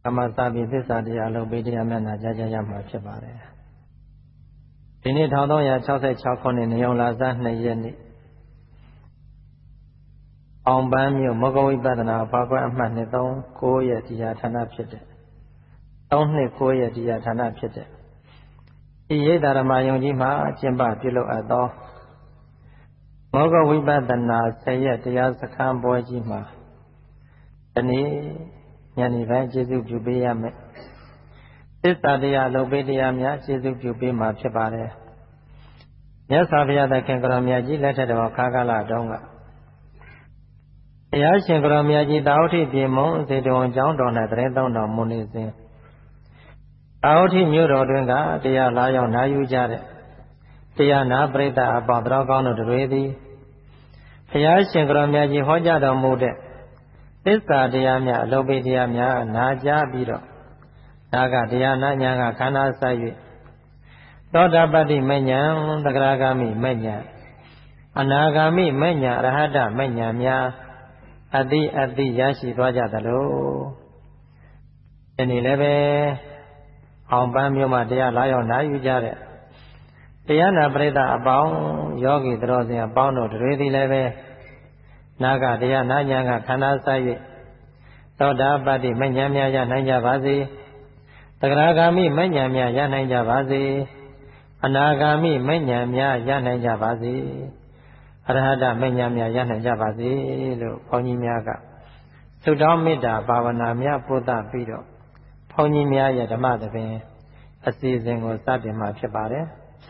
မစာပိသစ္စာတရားလုံးပိတရားမျက်နှာကြားကြရမှာဖြစ်ပါတယ်ဒီနေ့1366ခုနှစ်နေုံလာစား2ရက်နေ့အောင်ပန်းမြို့မောဂဝိပဿနာဘာကွက်အမှတ်239ရဲ့တရားဌာနဖြစ်တဲ့329ရဲ့တရားဌာနဖြစ်တဲ့ဒီရိပ်သာဓမ္မယုံကြီးမှာကျင့်ပပြုလုပ်အပ်သောမောဂဝိပဿနာ10ရက်တရားစခန်းပွဲကြီးမှာဒီနေ့ညနေပိုင်းကျေးဇူးပြုပေးရမယ်သစ္စာတရားလုံးပေးတရားများကျေးဇူးပြုပေးမှာဖြစ်ပါတယ်မြတ်စွာဘုရားသခင်ကိုရောမြတ်ကြီးလက်ထက်တော်ခါကာလတုန်းကတရားရှင်ကိုရောမြတ်ကြီးတာဝတိပြေမုံစေတဝန်ကျောင်းတော်၌တရင်သုံးတော်မူနေစဉ်တာဝတိမြို့တော်တွင်ကတရားလာရောက်နာယူကြတဲ့တရားနာပရိသတ်အပေါင်းတော်ကောင်းတို့တွေသည်ဘုရားရှင်ကိုရောမြတ်ကြီးဟောကြားတော်မူတဲ့သစ္စာတရားများအလုံးပေးတရားများနာကြားပြီးတော့ဒါကတရားနာညာကခန္ဓာစိုက်၍သောတာပတ္တိမဉ္ဇဉ်သဂရဂမိမဉ္ဇဉ်အနာဂါမိမဉ္ဇဉ်အရဟတမဉ္ဇဉ်များအတိရရှိသွားကြသလိုဒီနေ့လည်းပဲအောင်ပန်းမြို့မှာတရားလာရောက်နာယူကြတဲ့တရားနာပရိသတ်အပေါင်းယောဂီတော်စင်အပေါင်းတို့တွေသည်လည်းပဲနာကတရားနာညာကခန္ဓာစိုက်၍သောတာပတ္တိမဉ္ဇဉ်များရနိုင်ကြပါစေသဂရဂါမိမဉ္ဇဉ်များရနိုင်ကြပါစေအနာဂါမိမဉ္ဇဉ်များရနိုင်ကြပါစေအရဟတမဉ္ဇဉ်များရနိုင်ကြပါစေလို့ဘုန်းကြီးများကဆုတောင်းမေတ္တာဘာဝနာများပို့သပြီးတော့ဘုန်းကြီးများရဲ့ဓမ္မသဘင်အစီအစဉ်ကိုစတင်မှာဖြစ်ပါတယ်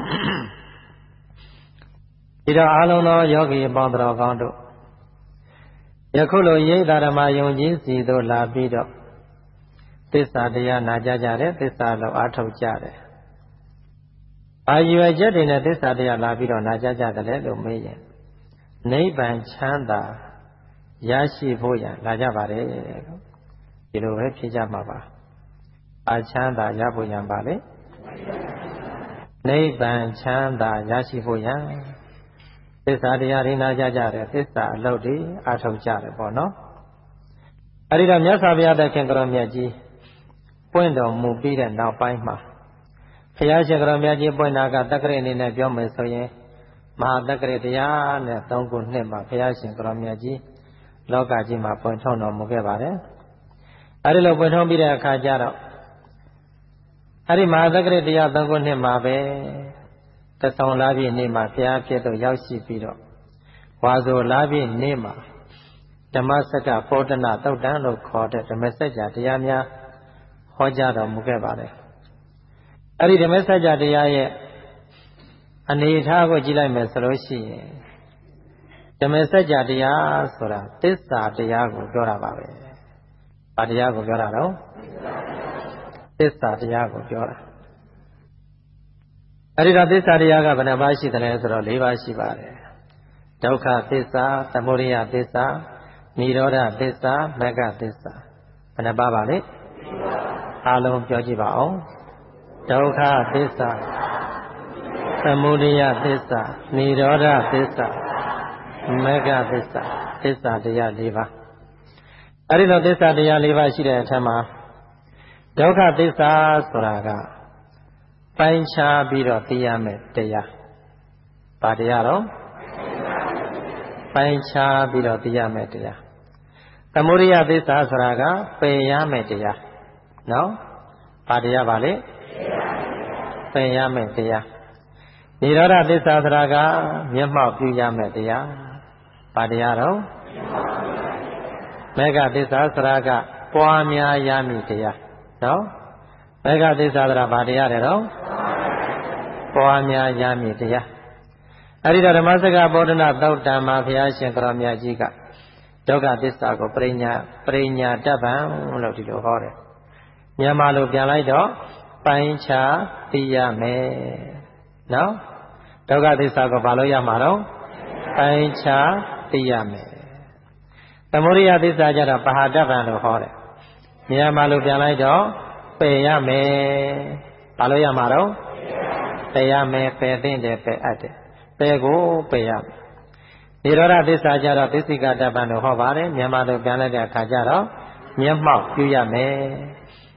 ဒီတော့အားလုံးသောယောဂီအပေါင်းတော်ကောင်းတို့ယခုလိုရိပ်သာဓမ္မယုံကြည်စီသို့လာပြီးတော့သစ္စာတရားနာကြကြတယ်သစ္စာလောက်အားထုတ်ကြတယ်။ဘာရွယ်ချက်တွေနဲ့သစ္စာတရားလာပြီးတော့နာကြကြတယ်လို့မေးရင်နိဗ္ဗာန်ချမ်းသာရရှိဖို့ရလာကြပါတယ်လို့ဒီလိုပဲဖြေကြမှာပါ။အာချမ်းသာရဖို့ရပါလေ။နိဗ္ဗာန်ချမ်းသာရရှိဖို့ရသစ္စာတရားတွေနာကြကြတယ်သစ္စာအလုပ်တွေအားထုတ်ကြတယ်ပေါ့နော်။အဲဒီတော့မြတ်စွာဘုရားသခင်ကိုရောမြတ်ကြီးပွင့်တော်မူပြီးတဲ့နောက်ပိုင်းမှာဘုရားရှင်ကိုရောမြတ်ကြီးပွင့်တာကတက္ကရာအနေနဲ့ပြောမယ်ဆိုရင်မဟာတက္ကရာတရားနဲ့3ခုနှစ်မှာဘုရားရှင်ကိုရောမြတ်ကြီးလောကကြီးမှာပွင့်ထွန်းတော်မူခဲ့ပါတယ်။အဲဒီလိုပွင့်ထွန်းပြီးတဲ့အခါကျတော့အဲဒီမဟာတက္ကရာတရား3ခုနှစ်မှာပဲတဆောင်လာပြည့်နေ့မှာဘုရားဖြစ်တော့ရောက်ရှိပြီးတော့ဝါဆိုလာပြည့်နေ့မှာဓမ္မစကပောဒနာသုတ်တံလို့ခေါ်တဲ့ဓမ္မစကြာတရားများဟောကြားတော်မူခဲ့ပါတယ်။အဲဒီဓမ္မစကြာတရားရဲ့အနေအထားကိုကြည့်လိုက်မယ်ဆိုလို့ရှိရင်ဓမ္မစကြာတရားဆိုတာသစ္စာတရားကိုပြောတာပါပဲ။ဘာတရားကိုပြောတာတော့သစ္စာတရားကိုပြောတာ။အဲဒီတော့သစ္စာတရားကဘယ်နှပါးရှိသလဲဆိုတော့4ပါးရှိပါတယ်။ဒုက္ခသစ္စာ၊သမုဒယသစ္စာ၊និရောဓသစ္စာ၊မဂ္ဂသစ္စာဘယ်နှပါးပါလဲအားလုံးပြောကြည့်ပါအောင်ဒုက္ခသစ္စာသမုဒယသစ္စာនិရောဓသစ္စာမဂ္ဂသစ္စာသစ္စာတရား4ပါးအဲဒီလိုသစ္စာတရား4ပါးရှိတဲ့အထက်မှာဒုက္ခသစ္စာဆိုတာကပိုင်းခြားပြီးတော့သိရမယ်တရားဘာတရားတော့ပိုင်းခြားပြီးတော့သိရမယ်တရားသမုဒယသစ္စာဆိုတာကပယ်ရမယ်တရားနော်ဘာတရားပါလဲပယ်ရမယ်တရားនិရောဓသစ္စာဆိုတာကမျက်မှောက်ပြုရမယ်တရားဘာတရားတော့မဂ္ဂသစ္စာဆိုတာကပွားများရမည်တရားနော်မဂ္ဂသစ္စာဆိုတာဘာတရားလဲတော့ပွားများရမည်တရားအဲဒီတော့ဓမ္မစကပောဒနာသုတ်တံမှာဘုရားရှင်ကိုရောမြတ်ကြီးကဒုက္ခသစ္စာကိုပရိညာတပ္ပံလို့ဒီလိုဟောတယ်မြန်မာလိုပြန်လိုက်တော့ပိုင်းခြားသိရမယ်နော်ဒုက္ခသစ္စာကိုဘာလို့ရမှာတော့ပိုင်းခြားသိရမယ်သမုဒယသစ္စာကျတော့ပဟာတပ္ပံလို့ဟောတယ်မြန်မာလိုပြန်လိုက်တော့ပယ်ရမယ်ဘာလို့ရမှာတော့ပယ်ရမယ်ပယ်သိတယ်ပယ်အပ်တယ်ပယ်ကိုပယ်ရမယ်និရောဓသစ္စာကျတော့သစ္စိကတပ္ပံလို့ဟောပါတယ်မြန်မာလိုပြန်လိုက်တဲ့အခါကျတော့မျက်မှောက်ပြုရမယ်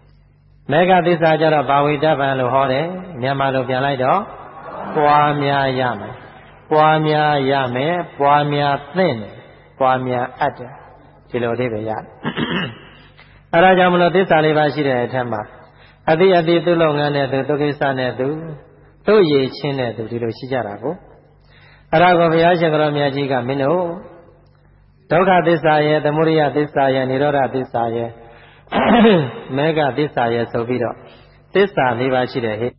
မေဃသစ္စာကြတော့ဘာဝိတ္တပံလို့ဟောတယ်မြန်မာလိုပြန်လိုက်တော့ပွားများရမယ်ပွားများရမယ်ပွားများသင့်တယ်ပွားများအပ်တယ်ဒီလိုလေးပဲရတယ်အဲဒါကြောင့်မလို့သစ္စာလေးပါးရှိတဲ့အထက်မှာအတိအတိသူ့လုပ်ငန်းနဲ့သူကိစ္စနဲ့သူရည်ချင်းနဲ့သူဒီလိုရှိကြတာကိုအဲဒါကိုဘုရားရှင်ကတော်မြတ်ကြီးကမင်းတို့ဒုက္ခသစ္စာရဲ့သမုဒယသစ္စာရဲ့និရောဓသစ္စာရဲ့မေဃသစ္စာရဲ့ဆိုပြီးတော့သစ္စာ၄ပါးရှိတယ်ဟဲ့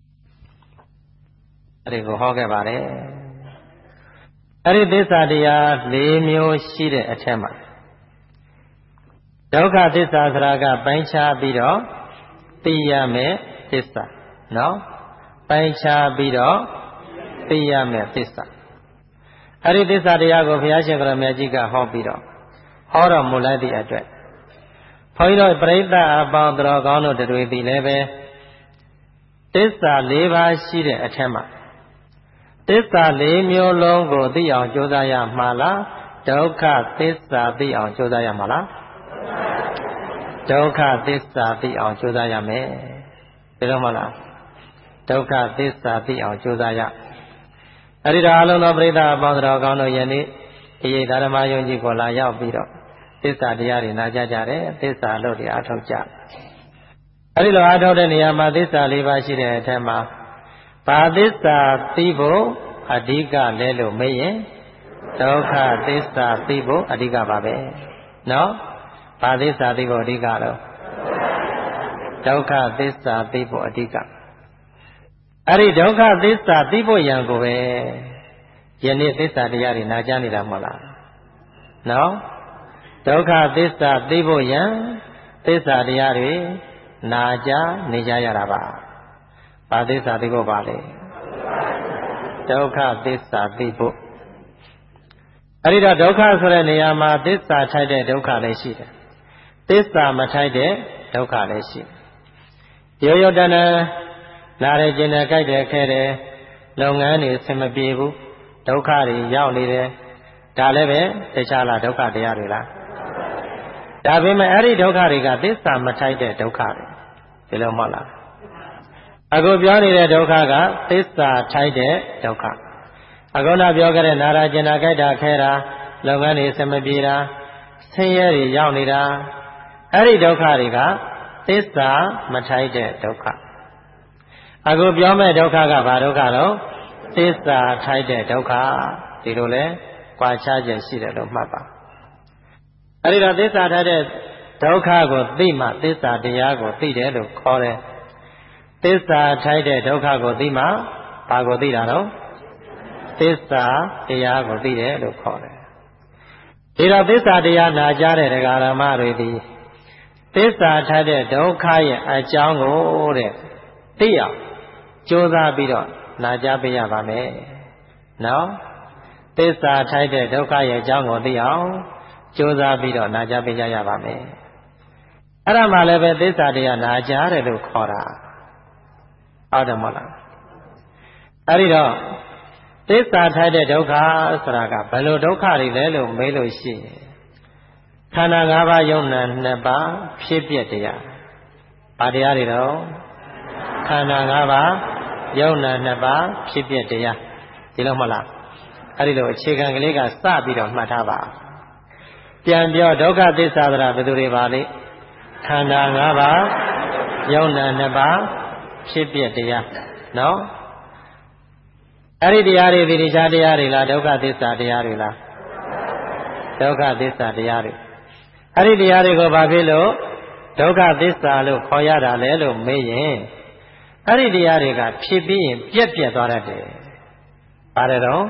အဲ့ဒီကိုဟောခဲ့ပါတယ်အဲ့ဒီသစ္စာတရား၄မျိုးရှိတဲ့အထက်မှာဒုက္ခသစ္စာဆိုတာကပိုင်းခြားပြီးတော့သိရမယ်သစ္စာနော်ပိုင်းခြားပြီးတော့သိရမယ်သစ္စာအဲ့ဒီသစ္စာတရားကိုဘုရားရှင်ကတော်မြတ်ကြီးကဟောပြီးတော့ဟောတော်မူလိုက်သည့်အတွက်ဘုန်းကြီးတို့ပရိသတ်အပေါင်းတော်ကောင်းတို့တွေသည်လည်းပဲသစ္စာ၄ပါးရှိတဲ့အထက်မှာသစ္စာ၄မျိုးလုံးကိုသိအောင်ကြိုးစားရမှာလားဒုက္ခသစ္စာသိအောင်ကြိုးစားရမှာလားဒုက္ခသစ္စာသိအောင်ကြိုးစားရမယ်ဒါတော့မလားဒုက္ခသစ္စာသိအောင်ကြိုးစားရအဲ့ဒီတော့အလုံးသောပရိသတ်အပေါင်းတော်ကောင်းတို့ယနေ့ဒီဓမ္မယုံကြည်ကိုလာရောက်ပြီးတော့သစ္စာတရားတွေနာကြကြတယ်သစ္စာလို့တွေအားထုတ်ကြအဲ့ဒီလိုအားထုတ်တဲ့နေရာမှာသစ္စာ၄ပါးရှိတဲ့အထက်မှာဘာသစ္စာသိဖို့အဓိကလဲလို့မေးရင်ဒုက္ခသစ္စာသိဖို့အဓိကပါပဲနော်ဘာသစ္စာသိဖို့အဓိကတော့ဒုက္ခသစ္စာသိဖို့အဓိကအဲ့ဒီဒုက္ခသစ္စာသိဖို့ရန်ကိုပဲယနေ့သစ္စာတရားတွေနာကြားနေတာမဟုတ်လားနော်ဒုက္ခသစ္စာသိဖို့ရန်သစ္စာတရားတွေနာကြားနေကြရတာပါဘာသစ္စာသိဖို့ပါလဲဒုက္ခသစ္စာသိဖို့အဲ့ဒီတော့ဒုက္ခဆိုတဲ့နေရာမှာသစ္စာထိုက်တဲ့ဒုက္ခလည်းရှိတယ်သစ္စာမထိုက်တဲ့ဒုက္ခလည်းရှိတယ်ရိုးရိုးတဏ္ဍလာရခြင်းနဲ့ကြိုက်တယ်ခဲတယ်လုပ်ငန်းတွေအဆင်မပြေဘူးဒုက္ခတွေရောက်နေတယ်ဒါလည်းပဲတခြားလားဒုက္ခတရားတွေလားဒါပေမဲ့အဲ့ဒီဒုက္ခတွေကသစ္စာမထိုက်တဲ့ဒုက္ခတွေဒီလိုမဟုတ်လားအခုပြောနေတဲ့ဒုက္ခကသစ္စာထိုက်တဲ့ဒုက္ခအခုနပြောခဲ့တဲ့နာရာကျင်နာကြိုက်တာခဲတာလုပ်ငန်းတွေအဆင်မပြေတာဆင်းရဲတွေရောက်နေတာအဲ့ဒီဒုက္ခတွေကသစ္စာမထိုက်တဲ့ဒုက္ခအခုပြောမဲ့ဒုက္ခကဘာဒုက္ခတော့သစ္စာထိုက်တဲ့ဒုက္ခဒီလိုလဲကြွားခြားခြင်းရှိတယ်လို့မှတ်ပါအဲ့ဒီတော့သစ္စာထိုက်တဲ့ဒုက္ခကိုသိမှသစ္စာတရားကိုသိတယ်လို့ခေါ်တယ်သစ္စာထိုက်တဲ့ဒုက္ခကိုသိမှဘာကိုသိတာတော့သစ္စာတရားကိုသိတယ်လို့ခေါ်တယ်ဒီတော့သစ္စာတရားနာကြားတဲ့တရားဓမ္မတွေဒီသစ္စာထိုက်တဲ့ဒုက္ခရဲ့အကြောင်းကိုတဲ့သိအောင်ကြိုးစားပြီးတော့နာကြားပေးရပါမယ်နော်သစ္စာထိုက်တဲ့ဒုက္ခရဲ့အကြောင်းကိုသိအောင်ကြိုးစားပြီးတော့နာကြားပေးကြရပါမယ်အဲ့ဒါမှလည်းပဲသစ္စာတရားနာကြားတယ်လို့ခေါ်တာဟုတ်တယ်မဟုတ်လားအဲ့ဒီတော့သစ္စာထိုက်တဲ့ဒုက္ခဆိုတာကဘယ်လိုဒုက္ခတွေလဲလို့မေးလို့ရှိရင်ခန္ဓာ၅ပါးယုံနာ၂ပါးဖြစ်ပြတရားဘာတရားတွေတော့ခန္ဓာ၅ပါးယုံနာ၂ပါးဖြစ်ပြတရားဒီလိုမဟုတ်လားအဲ့ဒီလိုအခြေခံကလေးကစပြီးတော့မှတ်ထားပါပြန်ပြောဒုက္ခသစ္စာဆိုတာဘယ်သူတွေပါလဲခန္ဓာ၅ပါးယုံနာ၂ပါးဖြစ်ပြတရားနော်အဲ့ဒီတရားတွေဒီတခြားတရားတွေလားဒုက္ခသစ္စာတရားတွေလားဒုက္ခသစ္စာတရားတွေအဲ့ဒီတရားတွေကိုဘာဖြစ်လို့ဒုက္ခသစ္စာလို့ခေါ်ရတာလဲလို့မေးရင်အဲ့ဒီတရားတွေကဖြစ်ပြီးရင်ပြက်ပြက်သွားတတ်တယ်ပါတယ်တော့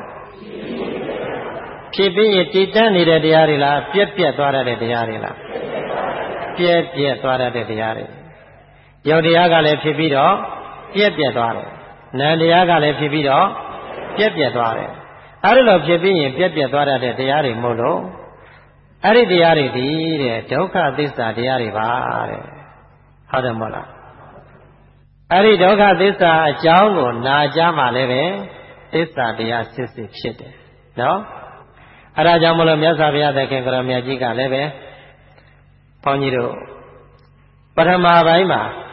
ဖြစ်ပြီးရင်တည်တတ်နေတဲ့တရားတွေလားပြက်ပြက်သွားတတ်တဲ့တရားတွေလားပြက်ပြက်သွားတတ်တဲ့တရားတွေယုတ်တရားကလည်းဖြစ်ပြီးတော့ပြက်ပြက်သွားတယ်နံတရားကလည်းဖြစ်ပြီးတော့ပြက်ပြက်သွားတယ်အဲ့ဒီလိုဖြစ်ပြီးရင်ပြက်ပြက်သွားတတ်တဲ့တရားတွေမို့လို့အဲ့ဒီတရားတွေဒီတဲ့ဒုက္ခသစ္စာတရားတွေပါတဲ့ဟုတ်တယ်မဟုတ်လားအဲ့ဒီဒုက္ခသစ္စာအကြောင်းကိုနာကြားမှလည်းပဲသစ္စာတရားစစ်စစ်ဖြစ်တယ်နော်အဲ့ဒါကြောင့်မလို့မြတ်စွာဘုရားသခင်ကရောမြတ်ကြီးကလည်းပဲဘုန်းကြီးတို့ပထမပိုင်းမှာ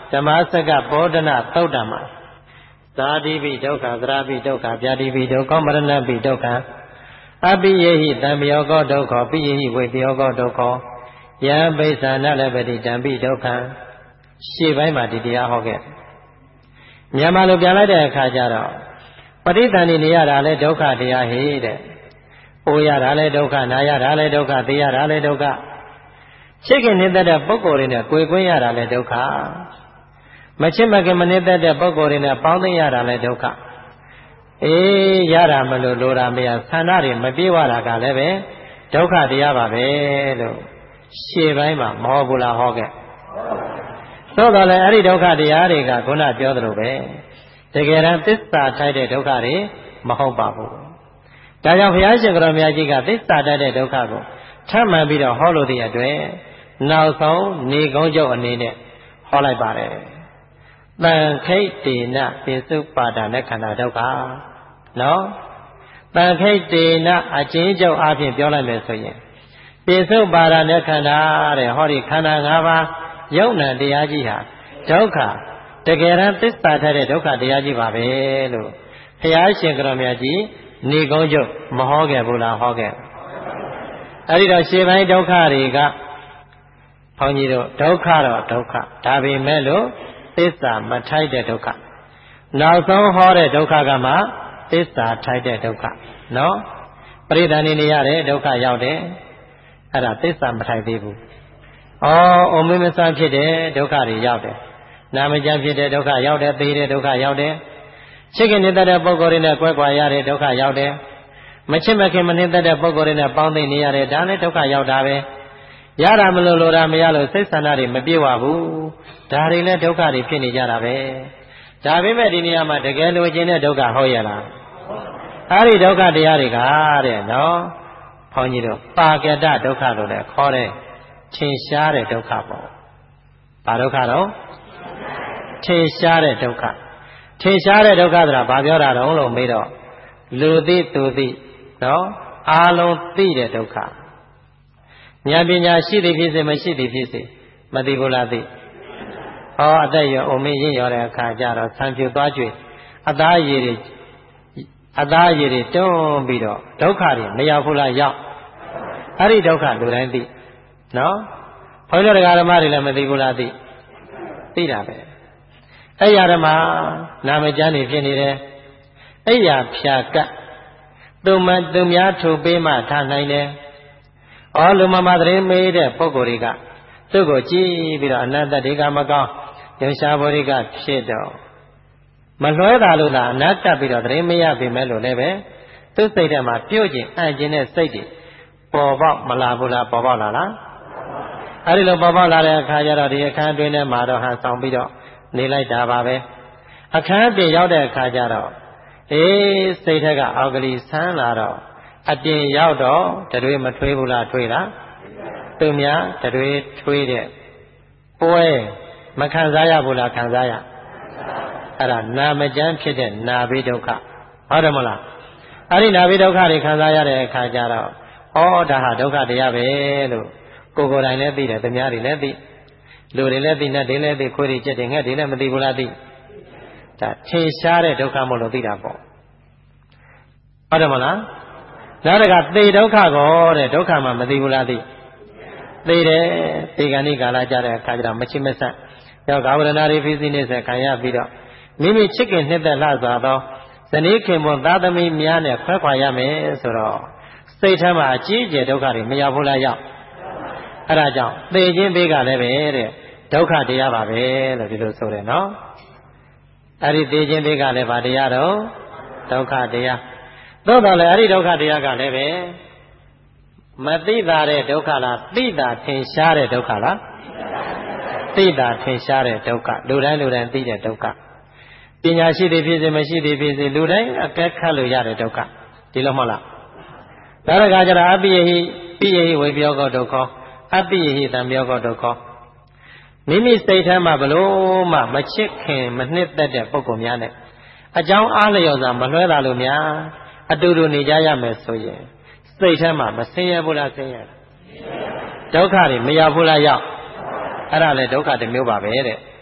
ဓမ္မစကဘောဓနာသုတ်တံမှာသာတိပိဒုက္ခသရပိဒုက္ခဗျာတိပိဒုက္ခမရဏပိဒုက္ခအပိယေဟိတံပယောကောဒုက္ခပိယေဟိဝိပယောကောဒုက္ခယံပိဿာနလပတိတံပိဒုက္ခရှေ့ပိုင်းမှာဒီတရားဟောခဲ့မြန်မာလိုပြန်လိုက်တဲ့အခါကျတော့ပဋိသန္ဓေနေရတာလဲဒုက္ခတရားဟိတဲ့။အိုရတာလဲဒုက္ခနာရတာလဲဒုက္ခသိရတာလဲဒုက္ခချစ်ခင်နေတဲ့ပုဂ္ဂိုလ်တွေနဲ့ကိုယ်ကွင်းရတာလဲဒုက္ခမချစ်မခင်မနေတဲ့ပုဂ္ဂိုလ်တွေနဲ့ပေါင်းသိရတာလဲဒုက္ခအေးရတာမလို့လိုတာမရဆန္ဒတွေမပြေဝတာကလည်းပဲဒုက္ခတရားပါပဲလို့ရှေ့ပိုင်းမှာမဟောဘူးလားဟောခဲ့သို့တော်လည်းအဲ့ဒီဒုက္ခတရားတွေကခုနပြောသလိုပဲတကယ်တမ်းသစ္စာထိုက်တဲ့ဒုက္ခတွေမဟုတ်ပါဘူးဒါကြောင့်ဘုရားရှင်ကိုယ်တော်မြတ်ကြီးကသစ္စာထိုက်တဲ့ဒုက္ခကိုထပ်မှန်ပြီးတော့ဟောလို့တဲ့အတွက်နောက်ဆုံးနေကုန်းချုပ်အနေနဲ့ဟောလိုက်ပါတယ်တန်ခိတ်တေနပိစုပါဒနဲ့ခန္ဓာဒုက္ခနော်တန်ခိတ်တေနအချင်းချုပ်အဖြစ်ပြောလိုက်မယ်ဆိုရင်ပိစုပါဒနဲ့ခန္ဓာတဲ့ဟောဒီခန္ဓာ၅ပါးယုံ nant တရားကြီးဟာဒုက္ခတကယ်တမ်းသစ္စာထတဲ့ဒုက္ခတရားကြီးပါပဲလို့ဘုရားရှင်ကိုယ်တော်မြတ်ကြီးနေကုန်းချုပ်မဟောခဲ့ဘူးလားဟောခဲ့အဲ့ဒီတော့ရှေ့ပိုင်းဒုက္ခတွေကဘုန်းကြီးတို့ဒုက္ခတော့ဒုက္ခဒါပေမဲ့လို့သစ္စာမထိုက်တဲ့ဒုက္ခနောက်ဆုံးဟောတဲ့ဒုက္ခကမှသစ္စာထိုက်တဲ့ဒုက္ခနော်ပရိသန္ဓေနေရတဲ့ဒုက္ခရောက်တယ်အဲ့ဒါသစ္စာမထိုက်သေးဘူးအိုမင်းမဆန်းဖြစ်တဲ့ဒုက္ခတွေရောက်တယ်နာမကျမ်းဖြစ်တဲ့ဒုက္ခရောက်တယ်သေတဲ့ဒုက္ခရောက်တယ်ချစ်ခင်နေတဲ့ပုဂ္ဂိုလ်တွေနဲ့ကွဲကွာရတဲ့ဒုက္ခရောက်တယ်မချစ်မခင်မနေတဲ့ပုဂ္ဂိုလ်တွေနဲ့ပေါင်းသိနေရတဲ့ဒါလည်းဒုက္ခရောက်တာပဲရတာမလို့လိုတာမရလို့စိတ်ဆန္ဒတွေမပြေဝဘူးဒါတွေလည်းဒုက္ခတွေဖြစ်နေကြတာပဲဒါပေမဲ့ဒီနေရာမှာတကယ်လိုချင်တဲ့ဒုက္ခဟုတ်ရဲ့လားအဲ့ဒီဒုက္ခတရားတွေကတဲ့နော်ဘုန်းကြီးတို့ပါကတဒုက္ခလို့လည်းခေါ်တယ်ထင်ရှားတဲ့ဒုက္ခပေါ့ဘာဒုက္ခတော့ထင်ရှားတဲ့ဒုက္ခထင်ရှားတဲ့ဒုက္ခဆိုတာဘာပြောတာတော့လို့မေးတော့လူသိသူသိနော်အားလုံးသိတဲ့ဒုက္ခဉာဏ်ပညာရှိသည်ဖြစ်စေမရှိသည်ဖြစ်စေမသိဘူးလားသိအသက်ရောအုံမင်းရင့်ရောတဲ့အခါကျတော့ဆံဖြူသွားကြွေအသားရည်တွေတွန်းပြီးတော့ဒုက္ခတွေမရောက်ဘူးလားရောက်အဲ့ဒီဒုက္ခလူတိုင်းသိနော်ဘုန်းကြီးတို့ဓမ္မတွေလည်းမသိဘူးလားသိတာပဲအဲ့ရဓမ္မနာမကျမ်းတွေဖြစ်နေတယ်အဲ့ရဖြာကတ်သူများထုတ်ပေးမှထားနိုင်တယ်လူမမသတင်းမေးတဲ့ပုဂ္ဂိုလ်တွေကသူ့ကိုကြည့်ပြီးတော့အနတ္တတွေကမကောင်းယုံရှားဘောတွေကဖြစ်တော့မလွဲတာလို့လားအနတ္တပြီးတော့သတင်းမရပေမဲ့လို့လည်းပဲသူ့စိတ်ထဲမှာပြုတ်ကျင်အံ့ကျင်တဲ့စိတ်တွေပေါ်ပေါက်မလာဘူးလားပေါ်ပေါက်လာလားအဲ့ဒီလိုပေါ်ပေါက်လာတဲ့အခါကျတော့ဒီအခန်းတွင်းထဲမှာတော့ဟန်ဆောင်ပြီးတော့နေလိုက်တာပါပဲအခန်းပြင်ရောက်တဲ့အခါကျတော့စိတ်ထက်ကအောက်ကလေးဆန်းလာတော့အပြင်ရောက်တော့တွေမထွေးဘူးလားထွေးလားသူများတွေထွေးတဲ့ပွဲမခံစားရဘူးလားခံစားရအဲ့ဒါနာမကျမ်းဖြစ်တဲ့နာဘိဒုက္ခဟုတ်တယ်မလားအဲ့ဒီနာဘိဒုက္ခတွေခံစားရတဲ့အခါကျတော့ဒါဟာဒုက္ခတရားပဲလို့ကိုယ်တိုင်လည်းသိတယ်သူများတွေလည်းသိလူတွေလည်းသိနဲ့တွေလည်းသိခွေးတွေကြက်တွေငှက်တွေလည်းမသိဘူးလားသိဒါထင်ရှားတဲ့ဒုက္ခမို့လို့သိတာပေါ့ဟုတ်တယ်မလားနောက်တကသေဒုက္ခကောတဲ့ဒုက္ခမှမသိဘူးလားသိသေတယ်သေကဏိကာလကြတဲ့အခါကျတော့မချစ်မဆက်ရောက်ကာဝရဏတွေဖိစီနေဆက်ခံရပြီးတော့မိမိချစ်ခင်နှစ်သက်လှစွာသောဇနီးခင်ပွန်သားသမီးများနဲ့ခွဲခွာရမယ်ဆိုတော့စိတ်ထဲမှာအကြီးအကျယ်ဒုက္ခတွေမရောက်ဘူးလားရောက်အဲ့ဒါကြောင့်သေခြင်းဘေးကလည်းပဲတဲ့ဒုက္ခတရားပါပဲလို့ဒီလိုဆိုတယ်နော်အဲ့ဒီသေခြင်းဘေးကလည်းဗာတရားတော့ဒုက္ခတရားသို့တော်လည်းအဲ့ဒီဒုက္ခတရားကလည်းပဲမသိတာတဲ့ဒုက္ခလားသိတာထင်ရှားတဲ့ဒုက္ခလားသိတာထင်ရှားတဲ့ဒုက္ခလူတိုင်းသိတဲ့ဒုက္ခပညာရှိသည်ဖြစ်စေမရှိသည်ဖြစ်စေလူတိုင်းအကဲခတ်လို့ရတဲ့ဒုက္ခဒီလိုမဟုတ်လားဒါရကကြတာအပိယဟိပိယဟိဝိပယောကောဒုက္ခအပိယဟိတံပယောကောဒုက္ခမိမိစိတ်ထဲမှာဘလို့မှမချစ်ခင်မနှစ်သက်တဲ့ပုဂ္ဂိုလ်များနဲ့အကြောင်းအားလျော်စွာမလွှဲတာလို့များအတူတူနေကြရမယ်ဆိုရင်စိတ်ထဲမှာမဆင်းရဲဘူးလားဆင်းရဲဒုက္ခတွေမရောက်ဘူးလားရောက်အဲ့ဒါလေဒုက္ခတစ်မျိုးပါပဲတဲ့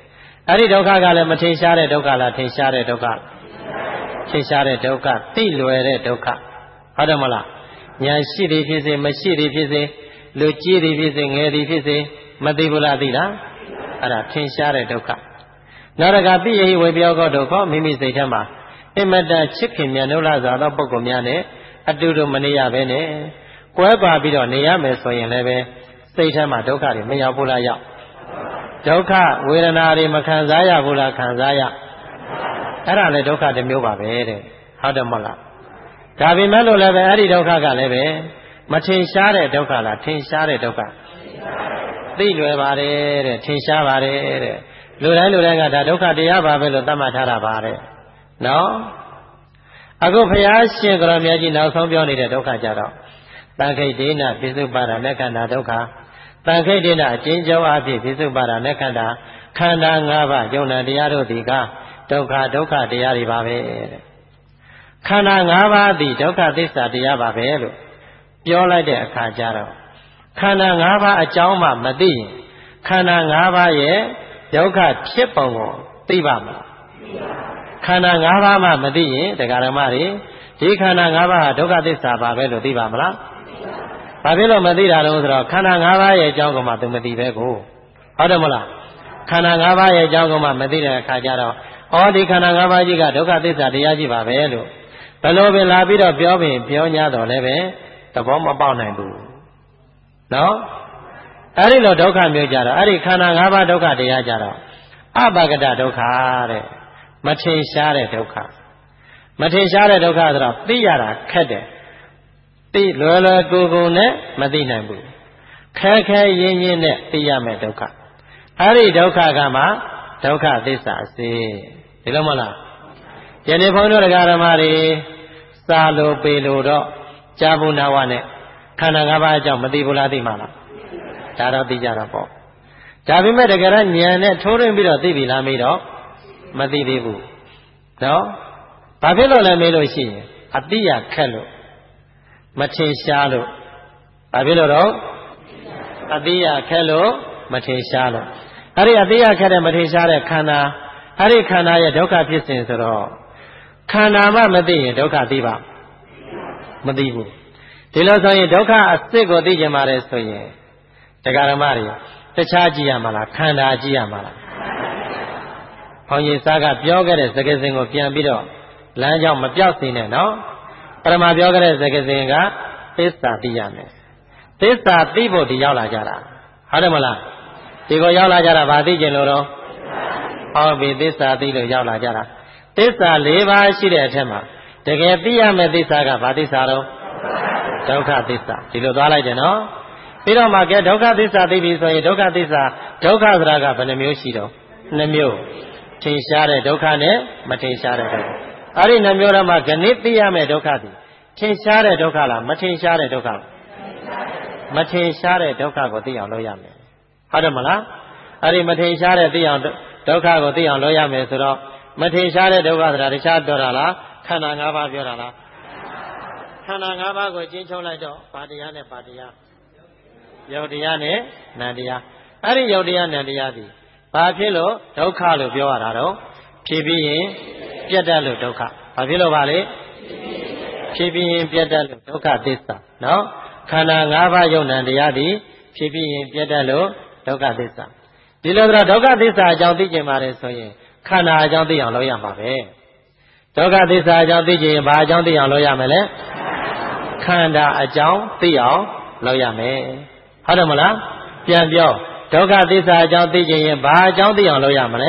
အဲ့ဒီဒုက္ခကလည်းမထင်ရှားတဲ့ဒုက္ခလားထင်ရှားတဲ့ဒုက္ခထင်ရှားတဲ့ဒုက္ခသိလွယ်တဲ့ဒုက္ခဟုတ်တယ်မလားဉာဏ်ရှိသည်ဖြစ်စေမရှိသည်ဖြစ်စေလူကြီးသည်ဖြစ်စေငယ်သည်ဖြစ်စေမသိဘူးလားသိလားအဲ့ဒါထင်ရှားတဲ့ဒုက္ခနောက်တစ်ခါပိယဟိဝေပြောကောဒုက္ခမိမိစိတ်ထဲမှာအင်မတန်ချစ်ခင်မြတ်နိုးလာစွာသောပုဂ္ဂိုလ်များနဲ့အတူတူမနေရဘဲနဲ့ကွဲပါပြီးတော့နေရမယ်ဆိုရင်လည်းပဲစိတ်ထဲမှာဒုက္ခတွေမရောက်ဘူးလားရောက်ဒုက္ခဝေဒနာတွေမခံစားရဘူးလားခံစားရအဲ့ဒါလည်းဒုက္ခတစ်မျိုးပါပဲတဲ့ဟုတ်တယ်မဟုတ်လားဒါပေမဲ့လို့လည်းပဲအဲ့ဒီဒုက္ခကလည်းပဲမထင်ရှားတဲ့ဒုက္ခလားထင်ရှားတဲ့ဒုက္ခသိလွယ်ပါတယ်တဲ့ထင်ရှားပါတယ်တဲ့လူတိုင်းကဒါဒုက္ခတရားပါပဲလို့သတ်မှတ်ထားတာပါတဲ့နော်အခုဘုရားရှင်ကိုရောမြတ်ကြီးနောက်ဆုံးပြောနေတဲ့ဒုက္ခကြတော့တန်ခိတ်ဒေနပိစုပါဒမေခန္ဓာဒုက္ခတန်ခိတ်ဒေနအကျဉ်းချုပ်အဖြစ်ပိစုပါဒမေခန္ဓာခန္ဓာ၅ပါးယုံနာတရားတို့ဒီကဒုက္ခတရားတွေပါပဲတဲ့ခန္ဓာ၅ပါးသည်ဒုက္ခသစ္စာတရားပါပဲလို့ပြောလိုက်တဲ့အခါကျတော့ခန္ဓာ၅ပါးအကြောင်းမှမသိရင်ခန္ဓာ၅ပါးရဲ့ဒုက္ခဖြစ်ပုံကိုသိပါမလားခန္ဓာ၅ပါးမှမသိရင်တရားဓမ္မတွေဒီခန္ဓာ၅ပါးဟာဒုက္ခသစ္စာပါပဲလို့သိပါမလားဘာဖြစ်လို့မသိတာလဲဆိုတော့ခန္ဓာ၅ပါးရဲ့အကြောင်းကမှသူမသိပဲကိုဟုတ်တယ်မလားခန္ဓာ၅ပါးရဲ့အကြောင်းကမှမသိတဲ့အခါကျတော့ဩဒီခန္ဓာ၅ပါးကြီးကဒုက္ခသစ္စာတရားကြီးပါပဲလို့ဘယ်လိုပဲလာပြီးတော့ပြောရင်ပြော냐တော့လည်းပဲသဘောမပေါက်နိုင်ဘူးနော်အဲ့ဒီလိုဒုက္ခမျိုးကြတော့အဲ့ဒီခန္ဓာ၅ပါးဒုက္ခတရားကြတော့အပဂတဒုက္ခတဲ့မထင်ရှားတဲ့ဒုက္ခမထင်ရှားတဲ့ဒုက္ခဆိုတော့သိရတာခက်တယ်သိလွယ်ကိုနဲ့မသိနိုင်ဘူးခဲရင်းနဲ့သိရမယ်ဒုက္ခအဲ့ဒီဒုက္ခကမှဒုက္ခသစ္စာအစစ်ဒီလိုမလားယနေ့ဘုန်းတော်ဓမ္မတွေစာလိုပေလိုတော့ကြာဘူးနာဝနဲ့ခန္ဓာ၅ပါးအကြောင်းမသိဘူးလားသိမှာလားဒါတော့သိကြတော့ပေါ့ဒါပေမဲ့တကယ်တော့ဉာဏ်နဲ့ထိုးရင်းပြီးတော့သိပြီလားမေးတော့မသိသေးဘူးနော်ဘာဖြစ်လို့လဲမေးလို့ရှိရင်အတိယခက်လို့မထင်ရှားလို့ဘာဖြစ်လို့တော့အတိယခက်လို့မထင်ရှားလို့အဲ့ဒီအတိယခက်တဲ့မထင်ရှားတဲ့ခန္ဓာအဲ့ဒီခန္ဓာရဲ့ဒုက္ခဖြစ်စဉ်ဆိုတော့ခန္ဓာမှမသိရင်ဒုက္ခသိပါမသိဘူးဒီလိုဆိုရင်ဒုက္ခအစစ်ကိုသိကြမှာလဲဆိုရင်တရားဓမ္မတွေတခြားကြည့်ရမှာလားခန္ဓာကြည့်ရမှာလားဘုန်းကြီးစားကပြောခဲ့တဲ့စကားစဉ်ကိုပြန်ပြီးတော့လမ်းကြောင်းမပြောက်စေနဲ့နော်ပရမပြောခဲ့တဲ့စကားစဉ်ကသစ္စာသိရမယ်သစ္စာသိဖို့ဒီရောက်လာကြတာဟုတ်တယ်မလားဒီကိုရောက်လာကြတာဗာသိကျင်လို့တော့ဟောပြီသစ္စာသိလို့ရောက်လာကြတာသစ္စာ၄ပါးရှိတဲ့အထက်မှာတကယ်သိရမယ့်သစ္စာကဗာသစ္စာတော့ဒုက္ခသစ္စာဒီလိုသွားလိုက်တယ်နော်ပြီးတော့မှကဲဒုက္ခသစ္စာသိပြီဆိုရင်ဒုက္ခသစ္စာဒုက္ခဆိုတာကဘယ်နှမျိုးရှိတော့2မျိုးထင်ရှားတဲ့ဒုက္ခနဲ့မထင်ရှားတဲ့ဒုက္ခအဲ့ဒီ2မျိုးတော့မှဂဏိသိရမယ့်ဒုက္ခသည်ထင်ရှားတဲ့ဒုက္ခလားမထင်ရှားတဲ့ဒုက္ခလားမထင်ရှားတဲ့ဒုက္ခကိုသိအောင်လုပ်ရမယ်ဟုတ်တယ်မလားအဲ့ဒီမထင်ရှားတဲ့သိအောင်ဒုက္ခကိုသိအောင်လုပ်ရမယ်ဆိုတော့မထင်ရှားတဲ့ဒုက္ခဆိုတာတခြားပြောတာလားခန္ဓာ၅ပါးပြောတာလားခန္ဓာ၅ပါးကိုကျင်းချုံလိုက်တော့ဘာတရားနဲ့ဘာတရားယုတ်တရားနဲ့နံတရားအဲ့ဒီယုတ်တရားနံတရားသည်ဘာဖြစ်လို့ဒုက္ခလို့ပြောရတာတော့ဖြစ်ပြီးရင်ပြတ်တတ်လို့ဒုက္ခဘာဖြစ်လို့ပါလဲဖြစ်ပြီးရင်ပြတ်တတ်လို့ဒုက္ခသစ္စာနော်ခန္ဓာ၅ပါးယုတ်နံတရားသည်ဖြစ်ပြီးရင်ပြတ်တတ်လို့ဒုက္ခသစ္စာဒီလိုတော့ဒုက္ခသစ္စာအကြောင်းသိကျင်ပါတယ်ဆိုရင်ခန္ဓာအကြောင်းသိအောင်လုပ်ရမှာပဲဒုက္ခသစ္စာအကြောင်းသိကျင်ရင်ဘာအကြောင်းသိအောင်လုပ်ရမလဲခန္ဓာအကြောင်းသိအောင်လုပ်ရမယ်ဟုတ်တယ်မလားပြန်ပြောဒုက္ခသစ္စာအကြောင်းသိကျင်ရင်ဘာအကြောင်းသိအောင်လုပ်ရမလဲ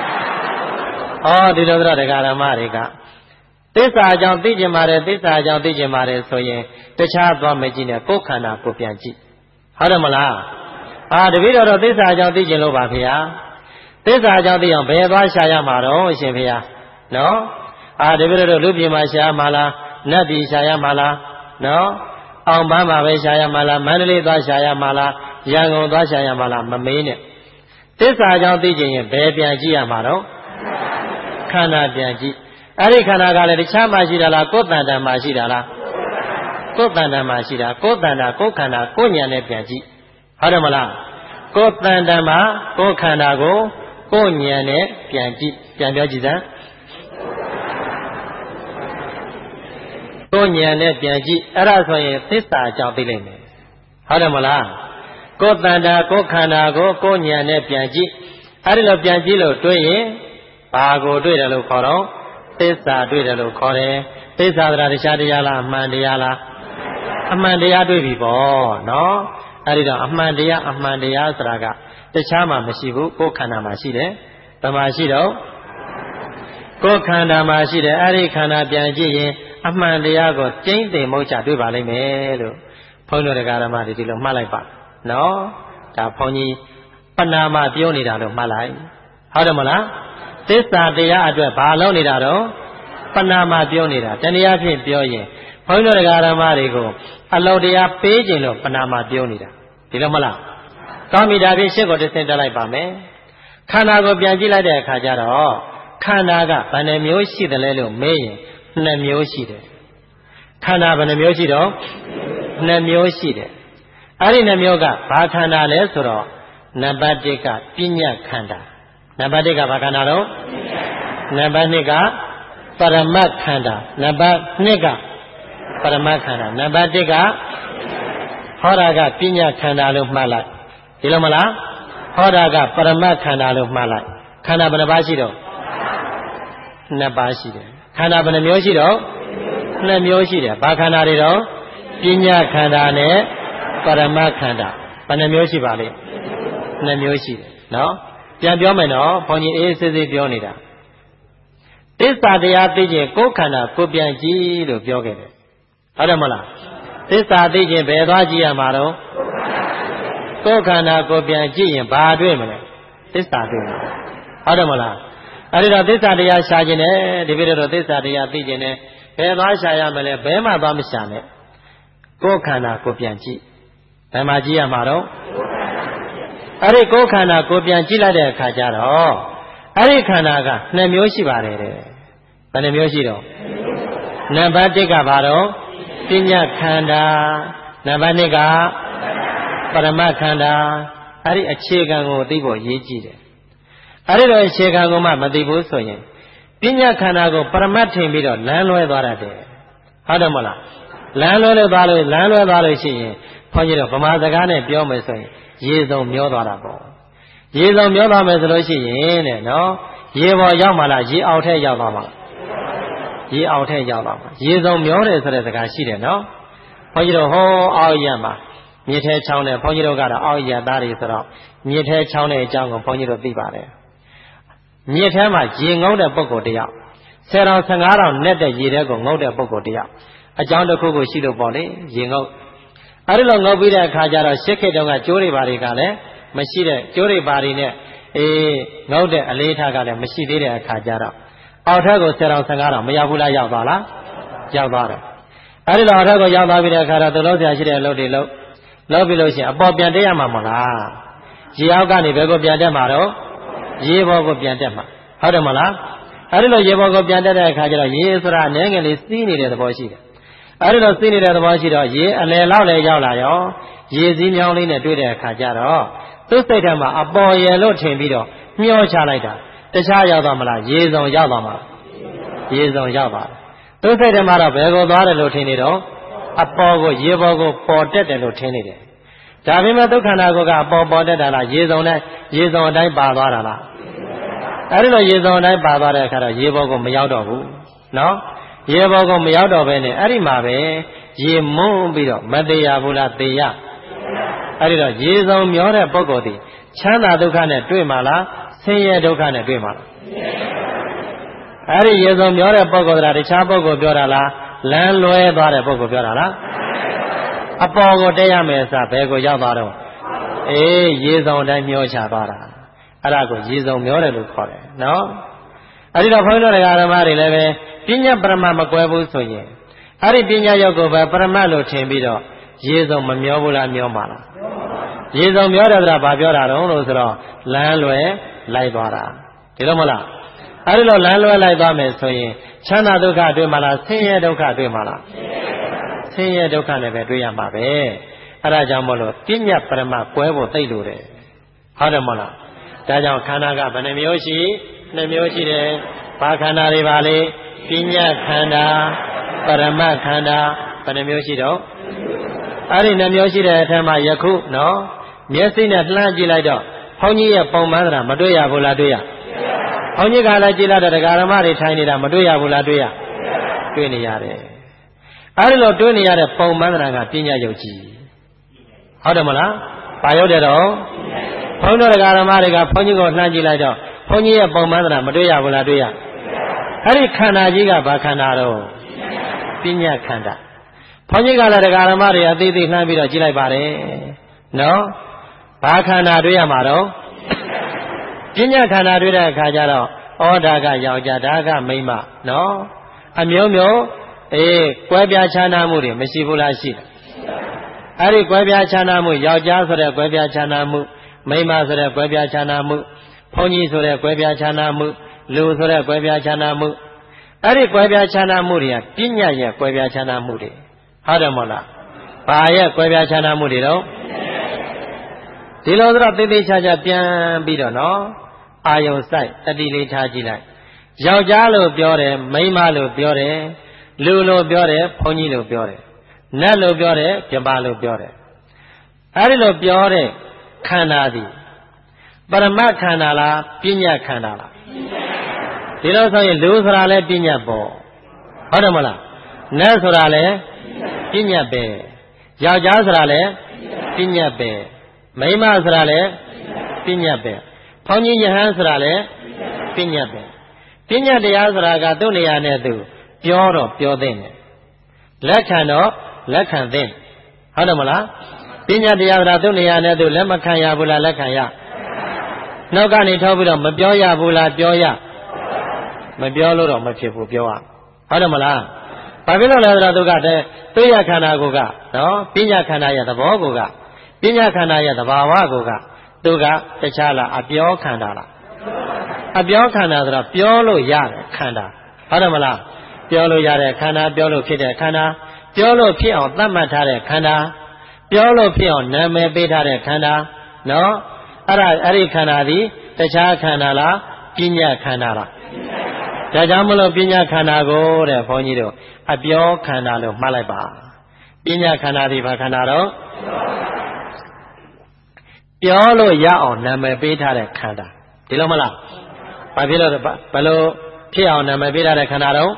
ဒီလိုတော့တရားဓမ္မတွေကသစ္စာအကြောင်းသိကျင်ပါတယ်သစ္စာအကြောင်းသိကျင်ပါတယ်ဆိုရင်တခြားသွားမကြည့်နဲ့ကိုယ်ခန္ဓာကိုပြန်ကြည့်ဟုတ်တယ်မလားတပည့်တော်သစ္စာအကြောင်းသိကျင်လို့ပါဖေဟာသစ္စာအကြောင်းသိအောင်ဘယ်သွားရှာရမှာတော့အရှင်ဖေဟာနော်တပည့်တော်လူပြည်မှာရှာရမှာလားနတ်ပြည်ရှာရမှာလားနော်အောင်ပန်းမှာပဲရှာရမှာလားမန္တလေးသွားရှာရမှာလားရန်ကုန်သွားရှာရမှာလားမမေးနဲ့သစ္စာကြောင့်သိချင်ရင်ဘယ်ပြန်ကြည့်ရမှာတော့ခန္ဓာပြန်ကြည့်အဲ့ဒီခန္ဓာကလည်းတခြားမှရှိတာလားကိုယ်တန်တန်မှရှိတာလားကိုယ်တန်တန်မှရှိတာကိုယ်တန်တာကိုယ်ခန္ဓာကိုယ်ဉာဏ်နဲ့ပြန်ကြည့်ဟုတ်တယ်မလားကိုယ်တန်တန်မှကိုယ်ခန္ဓာကိုကိုဉာဏ်နဲ့ပြန်ကြည့်ပြန်ပြောကြည့်စမ်းကိုဉာဏ်နဲ့ပြန်ကြည့်အဲ့ဒါဆိုရင်သစ္စာအကြောင်းသိလိမ့်မယ်ဟုတ်တယ်မလားကိုယ်တန်တာကိုယ်ခန္ဓာကိုကိုယ်ဉာဏ်နဲ့ပြန်ကြည့်အဲ့ဒီလိုပြန်ကြည့်လို့တွေ့ရင်ဘာကိုတွေ့တယ်လို့ခေါ်တော့သစ္စာတွေ့တယ်လို့ခေါ်တယ်သစ္စာတရားတရားတရားလားအမှန်တရားလားအမှန်တရားတွေ့ပြီပေါ့နော်အဲ့ဒီတော့အမှန်တရားဆိုတာကတခြားမှာမရှိဘူးကိုယ်ခန္ဓာမှာရှိတယ်ဘယ်မှာရှိတော့ကိုယ်ခန္ဓာမှာရှိတယ်အဲ့ဒီခန္ဓာပြန်ကြည့်ရင်အမှန်တရားကိုကျင့်သိမုတ်ချတွေ့ပါလိမ့်မယ်လို့ဘုန်းတော်တရားဓမ္မတွေဒီလိုမှတ်လိုက်ပါနော်ဒါဘုန်းကြီးပဏာမပြောနေတာလို့မှတ်လိုက်ဟုတ်တယ်မလားသစ္စာတရားအတွက်ဘာလုပ်နေတာတော့ပဏာမပြောနေတာတနည်းအားဖြင့်ပြောရင်ဘုန်းတော်တရားဓမ္မတွေကိုအလောတရားပေးခြင်းလို့ပဏာမပြောနေတာဒီလိုမလားကောင်းပြီဒါဖြင့်ရှစ်ကိုတစ်ဆင့်တက်လိုက်ပါမယ်ခန္ဓာကိုပြန်ကြည့်လိုက်တဲ့အခါကျတော့ခန္ဓာကဘယ်နှမျိုးရှိတယ်လဲလို့မေးရင်2မျိုးရှိတယ်ခန္ဓာဘယ်နှမျိုးရှိတော့2မျိုးရှိတယ်အဲ့ဒီ2မျိုးကဘာခန္ဓာလဲဆိုတော့နံပါတ်1ကပညာခန္ဓာနံပါတ်1ကဘာခန္ဓာတော့နံပါတ်2ကပရမတ်ခန္ဓာနံပါတ်2ကပရမတ်ခန္ဓာနံပါတ်1ကဟောတာကပညာခန္ဓာလို့မှတ်လိုက်ဒီလိုမလားဟောတာကပရမတ်ခန္ဓာလို့မှတ်လိုက်ခန္ဓာဘယ်နှပါးရှိတော့2ပါးရှိတယ်ခန္ဓာဘယ်နှမျိုးရှိတော့2မျိုးရှိတယ်ဘာခန္ဓာတွေတော့ပညာခန္ဓာနဲ့ပရမတ်ခန္ဓာဘယ်နှမျိုးရှိပါလိမ့်2မျိုးရှိတယ်နော်ပြန်ပြောမယ်နော်ဘုန်းကြီးအေးစစ်စစ်ပြောနေတာသစ္စာတရားသိခြင်းကိုယ်ခန္ဓာကိုပြန်ကြည့်လို့ပြောခဲ့တယ်ဟုတ်တယ်မလားသစ္စာသိခြင်းဘယ်သွားကြည့်ရမှာတော့ကိုယ်ခန္ဓာကိုပြန်ကြည့်ရင်ဘာတွေ့မလဲသစ္စာတွေ့မှာဟုတ်တယ်မလားအဲ့ဒီတော့သစ္စာတရားရှာခြင်းနဲ့ဒီပြည့်တော့သစ္စာတရားသိခြင်းနဲ့ဘယ်သွားရှာရမလဲဘယ်မှသွားမရှာနဲ့ကိုယ်ခန္ဓာကိုပြန်ကြည့်ဘယ်မှာကြည့်ရမှာတော့အဲ့ဒီကိုယ်ခန္ဓာကိုပြန်ကြည့်လိုက်တဲ့အခါကျတော့အဲ့ဒီခန္ဓာက2မျိုးရှိပါတယ်တဲ့ဘယ်နှမျိုးရှိတော့နံပါတ်1ကဘာတော့ပညာခန္ဓာနံပါတ်2ကပရမတ်ခန္ဓာအဲ့ဒီအခြေခံကိုသိဖို့ရေးကြည့်တယ်အဲ့ဒီတော့အခြေခံကိုမှမသိဘူးဆိုရင်ပညာခန္ဓာကိုပရမတ်ထင်ပြီးတော့လမ်းလွဲသွားတတ်တယ်ဟုတ်တယ်မလားလမ်းလွဲသွားလို့ရှိရင်ဘုန်းကြီးတို့ဗမာစကားနဲ့ပြောမယ်ဆိုရင်ရေစုံမျောသွားတာပေါ့ရေစုံမျောသွားမယ်ဆိုလို့ရှိရင်တဲ့နော်ရေပေါ်ရောက်မှလားရေအောက်ထက်ရောက်သွားမှာရေအောက်ထက်ရောက်သွားမှာရေစုံမျောတယ်ဆိုတဲ့စကားရှိတယ်နော်ဘုန်းကြီးတို့ဟောအောက်ရမှာမြစ်ထဲချောင်းနဲ့ဘုန်းကြီးတို့ကတော့အောက်ရသားတွေဆိုတော့မြစ်ထဲချောင်းတဲ့အကြောင်းကိုဘုန်းကြီးတို့သိပါတယ်မြစ်ထဲမှာရေငုံတဲ့ပုဂ္ဂိုလ်တယောက်10တောင်15တောင်နဲ့တဲ့ရေထဲကိုငုံတဲ့ပုဂ္ဂိုလ်တယောက်အကြောင်းတစ်ခုခုရှိလို့ပေါ့လေရေငုံအဲ့ဒီလိုငုံပြီးတဲ့အခါကျတော့ရှစ်ခေတ်တုန်းကကျိုးတွေဘာတွေကလည်းမရှိတဲ့ကျိုးတွေဘာတွေနဲ့ငုံတဲ့အလေးထားကလည်းမရှိသေးတဲ့အခါကျတော့အောက်ထက်ကို10တောင်15တောင်မရောက်ဘူးလားရောက်သွားလားရောက်သွားတယ်အဲ့ဒီလိုအောက်ထက်ကိုရောက်သွားပြီးတဲ့အခါတော့သူလုံးဆရာရှိတဲ့အလုပ်တွေလုပ်ပြီးလို့ရှိရင်အပေါ်ပြန်တက်ရမှာမလားရေအောက်ကနေဘယ်ကိုပြန်တက်မှာတော့ရေပေါ်ကိုပြန်တက်မှာဟုတ်တယ်မလားအဲ့ဒီလိုရေပေါ်ကိုပြန်တက်တဲ့အခါကျတော့ရေဆိုတာအနေငယ်လေးစီးနေတဲ့သဘောရှိတယ်အဲ့ဒီလိုစီးနေတဲ့သဘောရှိတော့ရေအလယ်လောက်လည်းရောက်လာရောရေစည်းမြောင်းလေးနဲ့တွေ့တဲ့အခါကျတော့သူ့စိတ်ထဲမှာအပေါ်ရယ်လို့ထင်ပြီးတော့မျောချလိုက်တာတခြားရောက်သွားမလားရေစုံရောက်သွားမှာရေစုံရောက်သွားတယ်သူ့စိတ်ထဲမှာတော့ဘယ်ကိုသွားတယ်လို့ထင်နေတော့အပေါ်ကိုရေပေါ်ကိုပေါ်တက်တယ်လို့ထင်နေတယ်ဒါပေမဲ့ဒုက္ခနာကိုကအပေါ်တက်တာလားရေစုံနဲ့ရေစုံအတိုင်းပါသွားတာလားအဲ့ဒီလိုရေစုံအတိုင်းပါသွားတဲ့အခါတော့ရေပေါ်ကိုမရောက်တော့ဘူးနော်ရေပေါ်ကိုမရောက်တော့ဘဲနဲ့အဲ့ဒီမှာပဲရေမုန်းပြီးတော့မတရားဘူးလားသေရအဲ့ဒီတော့ရေစုံမျောတဲ့ပုဂ္ဂိုလ်ဒီချမ်းသာဒုက္ခနဲ့တွေ့မှာလားဆင်းရဲဒုက္ခနဲ့တွေ့မှာလားအဲ့ဒီရေစုံမျောတဲ့ပုဂ္ဂိုလ်ကတခြားပုဂ္ဂိုလ်ပြောတာလားလမ်းလွဲသွားတဲ့ပုဂ္ဂိုလ်ပြောတာလားအပေါ်ကိုတက်ရမယ်စဘယ်ကိုရောက်သွားတော့ရေစုံအတိုင်းမျောချသွားတာအဲ့ဒါကိုရေစုံမျောတယ်လို့ခေါ်တယ်နော်အဲ့ဒီတော့ဘုန်းကြီးတို့ဓမ္မတွေလည်းပဲပညာပရမတ်မကွဲဘူးဆိုရင်အဲ့ဒီပညာရောက်ကိုပဲပရမတ်လို့ထင်ပြီးတော့ရေစုံမမျောဘူးလားမျောမှာလားရေစုံမျောတယ်ဆိုတာဘာပြောတာတုံးလို့ဆိုတော့လမ်းလွယ်လိုက်သွားတာဒီလိုမလားအဲ့ဒီလိုလမ်းလွယ်လိုက်သွားမယ်ဆိုရင်ချမ်းသာဒုက္ခတွေ့မှာလားဆင်းရဲဒုက္ခတွေ့မှာလားဆင်းရဲဒုက္ခနဲ့ပဲတွေ့ရမှာပဲအဲ့ဒါကြောင့်မို့လို့ပညာပရမတ်ကွဲဖို့သိလို့တယ်ဟုတ်တယ်မလားဒါကြောင့်ခန္ဓာကဘယ်နှမျိုးရှိ2မျိုးရှိတယ်ဘာခန္ဓာတွေပါလဲပညာခန္ဓာပရမတ်ခန္ဓာဘယ်နှမျိုးရှိတော့အဲ့ဒီ2မျိုးရှိတဲ့အထက်မှာယခုနော်မျက်စိနဲ့လှမ်းကြည့်လိုက်တော့ဘုန်းကြီးရဲ့ပုံမှန်သလားမတွေ့ရဘူးလားတွေ့ရဘုန်းကြီးကလည်းကြည့်လိုက်တော့တရားဓမ္မတွေထိုင်နေတာမတွေ့ရဘူးလားတွေ့ရတွေ့နေရတယ်အဲ့ဒီလိုတွေ့နေရတဲ့ပုံမှန်သလားကပညာယုတ်ကြီးဟုတ်တယ်မလားဘာယုတ်တယ်တော့ဘုန်းတော်တရားဓမ္မတွေကဘုန်းကြီးကိုလှမ်းကြည့်လိုက်တော့ဘုန်းကြီးရဲ့ပုံမှန်သလားမတွေ့ရဘူးလားတွေ့ရအဲ့ဒီခန္ဓာကြီးကဘာခန္ဓာတော့ပညာခန္ဓာဘုန်းကြီးကလည်းတရားဓမ္မတွေအသေးသေးလှမ်းပြီးတော့ကြည့်လိုက်ပါတယ်နော်ဘာခန္ဓာတွေ့ရမှာတော့ပညာခန္ဓာတွေ့တဲ့အခါကျတော့ဩဒါကယောက်ျားဒါကမိန်းမနော်အမျိုးမျိုးကွဲပြားခြားနားမှုတွေမရှိဘူးလားရှိတယ်အဲ့ဒီကွဲပြားခြားနားမှုယောက်ျားဆိုတဲ့ကွဲပြားခြားနားမှုမိန်းမဆိုတဲ့ကွဲပြားခြားနားမှုဘုန်းကြီးဆိုတဲ့ကွဲပြားခြားနားမှုလူဆိုတဲ့ကွဲပြားခြားနားမှုအဲ့ဒီကွဲပြားခြားနားမှုတွေကပညာရဲ့ကွဲပြားခြားနားမှုတွေဟုတ်တယ်မဟုတ်လားဘာရဲ့ကွဲပြားခြားနားမှုတွေတော့ဒီလိုဆိုတော့သေသေးချာချာပြန်ပြီးတော့နော်အာယုံဆိုင်တတိလေးထားကြည့်လိုက်ယောက်ျားလို့ပြောတယ်မိန်းမလို့ပြောတယ်လူလို့ပြောတယ်ဘုန်းကြီးလို့ပြောတယ်နတ်လို့ပြောတယ်ပြမလို့ပြောတယ်အဲဒီလိုပြောတဲ့ခန္ဓာသည်ပရမတ်ခန္ဓာလားပညာခန္ဓာလားဒီလိုဆိုရင်လူဆိုတာလည်းပညာပေါ့ဟုတ်တယ်မလားနတ်ဆိုတာလည်းပညာပဲယောက်ျားဆိုတာလည်းပညာပဲမိန်းမဆိုတာလည်းပညာပဲဘုန်းကြီးယဟန်ဆိုတာလည်းပညာပဲပညာတရားဆိုတာကသူ့နေရာနဲ့သူပြောတော့ပြောသင့်တယ်လက်ခံတော့လက်ခံသင့်ဟုတ်တယ်မလားပညာတရားဆိုတာသူ့နေရာနဲ့သူလက်မခံရဘူးလားလက်ခံရနောက်ကနေထောက်ပြီးတော့မပြောရဘူးလားပြောရမပြောလို့တော့မဖြစ်ဘူးပြောရဟုတ်တယ်မလားဘာဖြစ်လို့လဲဆိုတော့သူကသိရခန္ဓာကိုကနော်ပညာခန္ဓာရဲ့သဘောကိုကပညာခန္ဓာရဲ့သဘာဝကိုကသူကတခြားလားအပြောခန္ဓာလားအပြောခန္ဓာဆိုတော့ပြောလို့ရတဲ့ခန္ဓာဟုတ်တယ်မလားပြောလို့ရတဲ့ခန္ဓာပြောလို့ဖြစ်တဲ့ခန္ဓာပြောလို့ဖြစ်အောင်သတ်မှတ်ထားတဲ့ခန္ဓာပြောလို့ဖြစ်အောင်နာမည်ပေးထားတဲ့ခန္ဓာနော်အဲ့ဒီခန္ဓာသည်တခြားခန္ဓာလားပညာခန္ဓာလားဒါကြောင့်မလို့ပညာခန္ဓာကိုတဲ့ဘုန်းကြီးတို့အပြောခန္ဓာလို့မှတ်လိုက်ပါပညာခန္ဓာသည်ဘာခန္ဓာတော့ပြောလို့ရအောင်နာမည်ပေးထားတဲ့ခန္ဓာဒီလိုမလားဘာဖြစ်လို့ဘယ်လိုဖြစ်အောင်နာမည်ပေးထားတဲ့ခန္ဓာတော့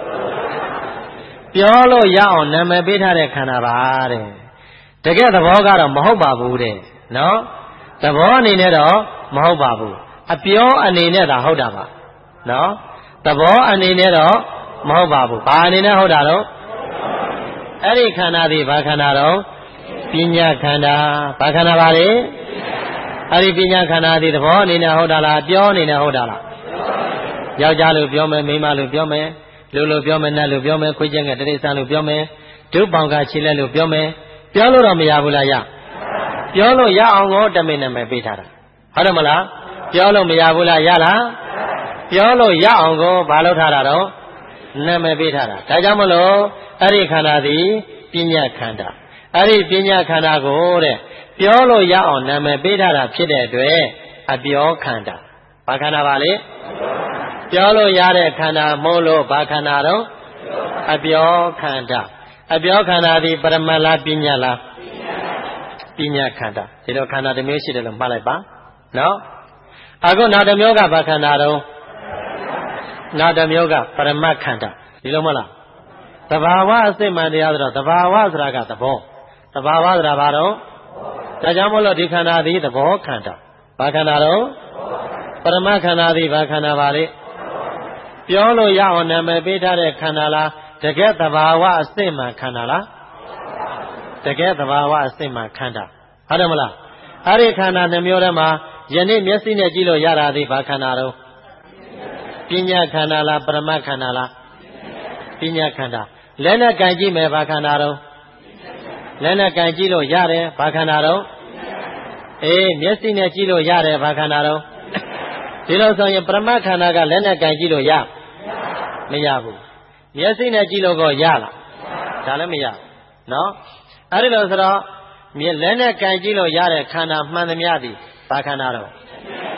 ပြောလို့ရအောင်နာမည်ပေးထားတဲ့ခန္ဓာပါတဲ့တကယ်သဘောကတော့မဟုတ်ပါဘူးတဲ့နော်သဘောအနေနဲ့တော့မဟုတ်ပါဘူးအပြောအနေနဲ့သာဟုတ်တာပါနော်သဘောအနေနဲ့တော့မဟုတ်ပါဘူးဘာအနေနဲ့ဟုတ်တာတော့အဲ့ဒီခန္ဓာဒီဘာခန္ဓာတော့ပညာခန္ဓာဘာခန္ဓာပါလဲအဲ့ဒီပညာခန္ဓာဒီသဘောအနေနဲ့ဟုတ်တာလားပြောအနေနဲ့ဟုတ်တာလားယောက်ျားလို့ပြောမယ်မိန်းမလို့ပြောမယ်လူလို့ပြောမယ်နတ်လို့ပြောမယ်ခွေးကျက်ငယ်တိရစ္ဆာန်လို့ပြောမယ်ဒုပေါင်ကခြေလက်လို့ပြောမယ်ပြောလို့တော့မရဘူးလားရပြောလို့ရအောင်ကိုတမင်နာမည်ပေးထားတာဟုတ်တယ်မလားပြောလို့မရဘူးလားရလားပြောလို့ရအောင်ကိုဘာလို့ထားတာတော့နာမည်ပေးထားတာဒါကြောင့်မလို့အဲ့ဒီခန္ဓာသည်ပညာခန္ဓာအဲ့ဒီပညာခန္ဓာကိုတဲ့ပြောလို့ရအောင်နာမည်ပေးထားတာဖြစ်တဲ့အတွက်အပြောခန္ဓာဘာခန္ဓာပါလဲပြောလို့ရတဲ့ခန္ဓာမို့လို့ဘာခန္ဓာတော့အပြောခန္ဓာအပြောခန္ဓာသည်ပရမတ်လားပညာလားပညာခန္ဓာဒီလိုခန္ဓာတစ်မျိုးရှိတယ်လို့မှတ်လိုက်ပါနော်အခုနောက်တစ်မျိုးကဘာခန္ဓာတော့နောက်တစ်မျိုးကပရမတ်ခန္ဓာဒီလိုမဟုတ်လားသဘာဝအစစ်မှန်တရားဆိုတော့သဘာဝဆိုတာကသဘောသဘာဝဆိုတာဘာတော့ဒါကြောင့်မို့လို့ဒီခန္ဓာသည်သဘောခန္ဓာဘာခန္ဓာတော့ပရမတ်ခန္ဓာသည်ဘာခန္ဓာပါလဲပြောလို့ရအောင်နာမည်ပေးထားတဲ့ခန္ဓာလားတကယ်သဘာဝအစစ်မှန်ခန္ဓာလားတကယ်သဘာဝအစစ်မှန်ခန္ဓာဟုတ်တယ်မလားအဲ့ဒီခန္ဓာနှမျိုးထဲမှာယနေ့မျက်စိနဲ့ကြည့်လို့ရတာသည်ဘာခန္ဓာတော့ပညာခန္ဓာလားပရမတ်ခန္ဓာလားပညာခန္ဓာလက်နဲ့ကန်ကြည့်မယ်ဘာခန္ဓာတော့လက်နဲ့ကန်ကြည့်လို့ရတယ်ဘာခန္ဓာတော့မျက်စိနဲ့ကြည့်လို့ရတယ်ဘာခန္ဓာတော့ဒီလိုဆိုရင်ပရမတ်ခန္ဓာကလက်နဲ့ကန်ကြည့်လို့ရမရဘူးမျက်စိနဲ့ကြည့်လို့ក៏ရလားဒါလည်းမရနော်အဲ့ဒီလိုဆိုတော့လက်နဲ့ကန်ကြည့်လို့ရတဲ့ခန္ဓာမှန်သမျှသည်ဘာခန္ဓာတော့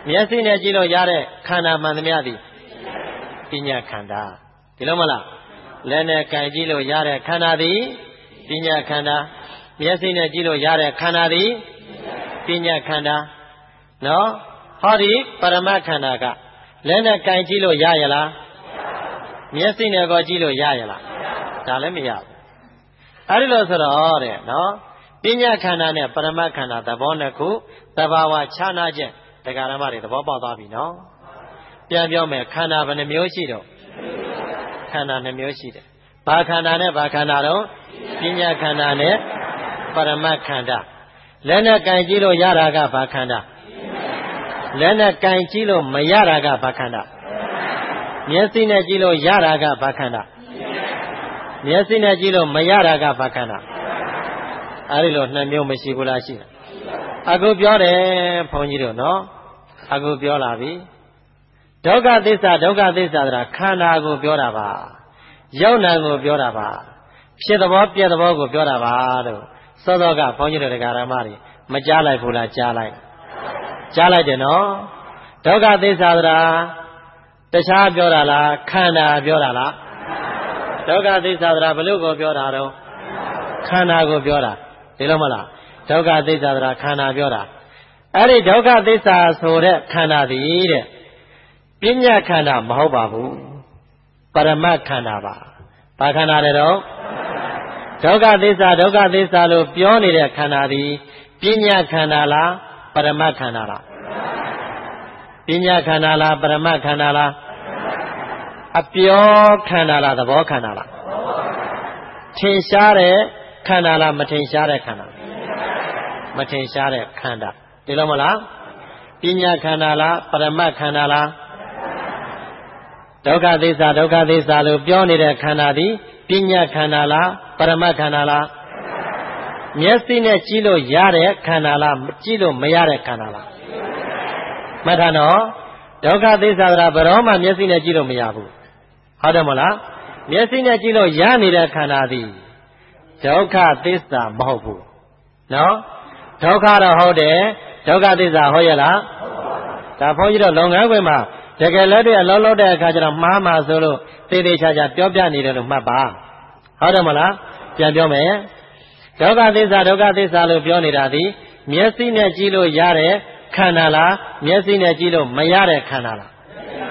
မျက်စိနဲ့ကြည့်လို့ရတဲ့ခန္ဓာမှန်သမျှသည်ပညာခန္ဓာဒီလိုမလားလက်နဲ့ကင်ကြည့်လို့ရတဲ့ခန္ဓာသည်ပညာခန္ဓာမျက်စိနဲ့ကြည့်လို့ရတဲ့ခန္ဓာသည်ပညာခန္ဓာနော်ဟောဒီပရမတ်ခန္ဓာကလက်နဲ့ကင်ကြည့်လို့ရရလားမျက်စိနဲ့ကောကြည့်လို့ရရလားဒါလည်းမရဘူးအဲဒီလိုဆိုတော့တဲ့နော်ပညာခန္ဓာနဲ့ပရမတ်ခန္ဓာသဘောနှစ်ခုသဘာဝခြားနာချက်တရားဓမ္မတွေသဘောပေါက်သွားပြီနော်ပြန်ပြောမယ်ခန္ဓာဘယ်နှမျိုးရှိတော့ခန္ဓာ2မျိုးရှိတယ်ဘာခန္ဓာနဲ့ဘာခန္ဓာတော့ပညာခန္ဓာနဲ့ပရမတ်ခန္ဓာလက်နဲ့ကင်ကြည့်လို့ရတာကဘာခန္ဓာလက်နဲ့ကင်ကြည့်လို့မရတာကဘာခန္ဓာမျက်စိနဲ့ကြည့်လို့ရတာကဘာခန္ဓာမျက်စိနဲ့ကြည့်လို့မရတာကဘာခန္ဓာအဲဒီလို2မျိုးမရှိဘူးလားရှိတယ်အခုပြောတယ်ဘုန်းကြီးတို့နော်အခုပြောလာပြီဒုက္ခသစ္စာဆိုတာခန္ဓာကိုပြောတာပါယုံနာကိုပြောတာပါဖြစ်သဘောပြက်သဘောကိုပြောတာပါလို့သောသောကဘုန်းကြီးတို့တရားဓမ္မတွေမကြားလိုက်ဘူးလားကြားလိုက်တယ်နော်ဒုက္ခသစ္စာဆိုတာတခြားပြောတာလားခန္ဓာပြောတာလားဒုက္ခသစ္စာဆိုတာဘယ်လိုကိုပြောတာတော့ခန္ဓာကိုပြောတာဒီလိုမလားဒုက္ခသစ္စာဆိုတာခန္ဓာပြောတာအဲ့ဒီဒုက္ခသစ္စာဆိုတဲ့ခန္ဓာသည်တဲ့ပညာခန္ဓာမဟုတ်ပါဘူးပရမတ်ခန္ဓာပါဘာခန္ဓာလဲတော့ဒုက္ခသစ္စာလို့ပြောနေတဲ့ခန္ဓာသည်ပညာခန္ဓာလားပရမတ်ခန္ဓာလားပညာခန္ဓာလားပရမတ်ခန္ဓာလားအပြောခန္ဓာလားသဘောခန္ဓာလားထင်ရှားတဲ့ခန္ဓာလားမထင်ရှားတဲ့ခန္ဓာမထင်ရှားတဲ့ခန္ဓာဒီလိုမလားပညာခန္ဓာလားပရမတ်ခန္ဓာလားဒုက္ခသစ္စာလို့ပြောနေတဲ့ခန္ဓာသည်ပညာခန္ဓာလားပရမတ်ခန္ဓာလားမျက်စိနဲ့ကြည့်လို့ရတဲ့ခန္ဓာလားကြည့်လို့မရတဲ့ခန္ဓာလားမှတ်ထားနော်ဒုက္ခသစ္စာဆိုတာဘယ်တော့မှမျက်စိနဲ့ကြည့်လို့မရဘူးဟုတ်တယ်မလားမျက်စိနဲ့ကြည့်လို့ရနေတဲ့ခန္ဓာသည်ဒုက္ခသစ္စာမဟုတ်ဘူးနော်ဒုက္ခတော့ဟုတ်တယ်ဒုက္ခသစ္စာဟုတ်ရဲ့လားဒါဘုန်းကြီးတို့လုပ်ငန်းခွင်မှာတကယ်လက်တွေ့အလုံးလုံးတဲ့အခါကျတော့မှားမှာဆိုလို့သေသေးချာချာပြောပြနေတယ်လို့မှတ်ပါဟုတ်တယ်မလားပြန်ပြောမယ်ဒုက္ခသစ္စာလို့ပြောနေတာဒီမျက်စိနဲ့ကြည့်လို့ရတဲ့ခန္ဓာလားမျက်စိနဲ့ကြည့်လို့မရတဲ့ခန္ဓာလား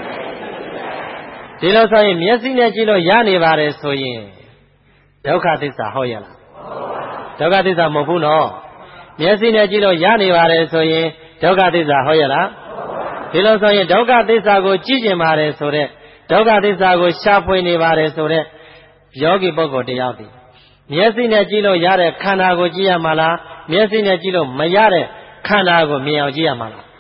ဒီလိုဆိုရင်မျက်စိနဲ့ကြည့်လို့ရနေပါတယ်ဆိုရင်ဒုက္ခသစ္စာဟုတ်ရဲ့လားဒုက္ခသစ္စာမဟုတ်ဘူးနော်မျက်စိနဲ့ကြည့်လို့ရနေပါတယ်ဆိုရင်ဒုက္ခသစ္စာဟုတ်ရဲ့လားဒီလိုဆိုရင်ဒုက္ခသစ္စာကိုကြည့်ကျင်ပါတယ်ဆိုတဲ့ဒုက္ခသစ္စာကိုရှာဖွေနေပါတယ်ဆိုတဲ့ယောဂီပုဂ္ဂိုလ်တယောက်ဒီမျက်စိနဲ့ကြည့်လို့ရတဲ့ခန္ဓာကိုကြည့်ရမှာလားမျက်စိနဲ့ကြည့်လို့မရတဲ့ခန္ဓာကိုမြင်အောင်ကြည့်ရမှာလား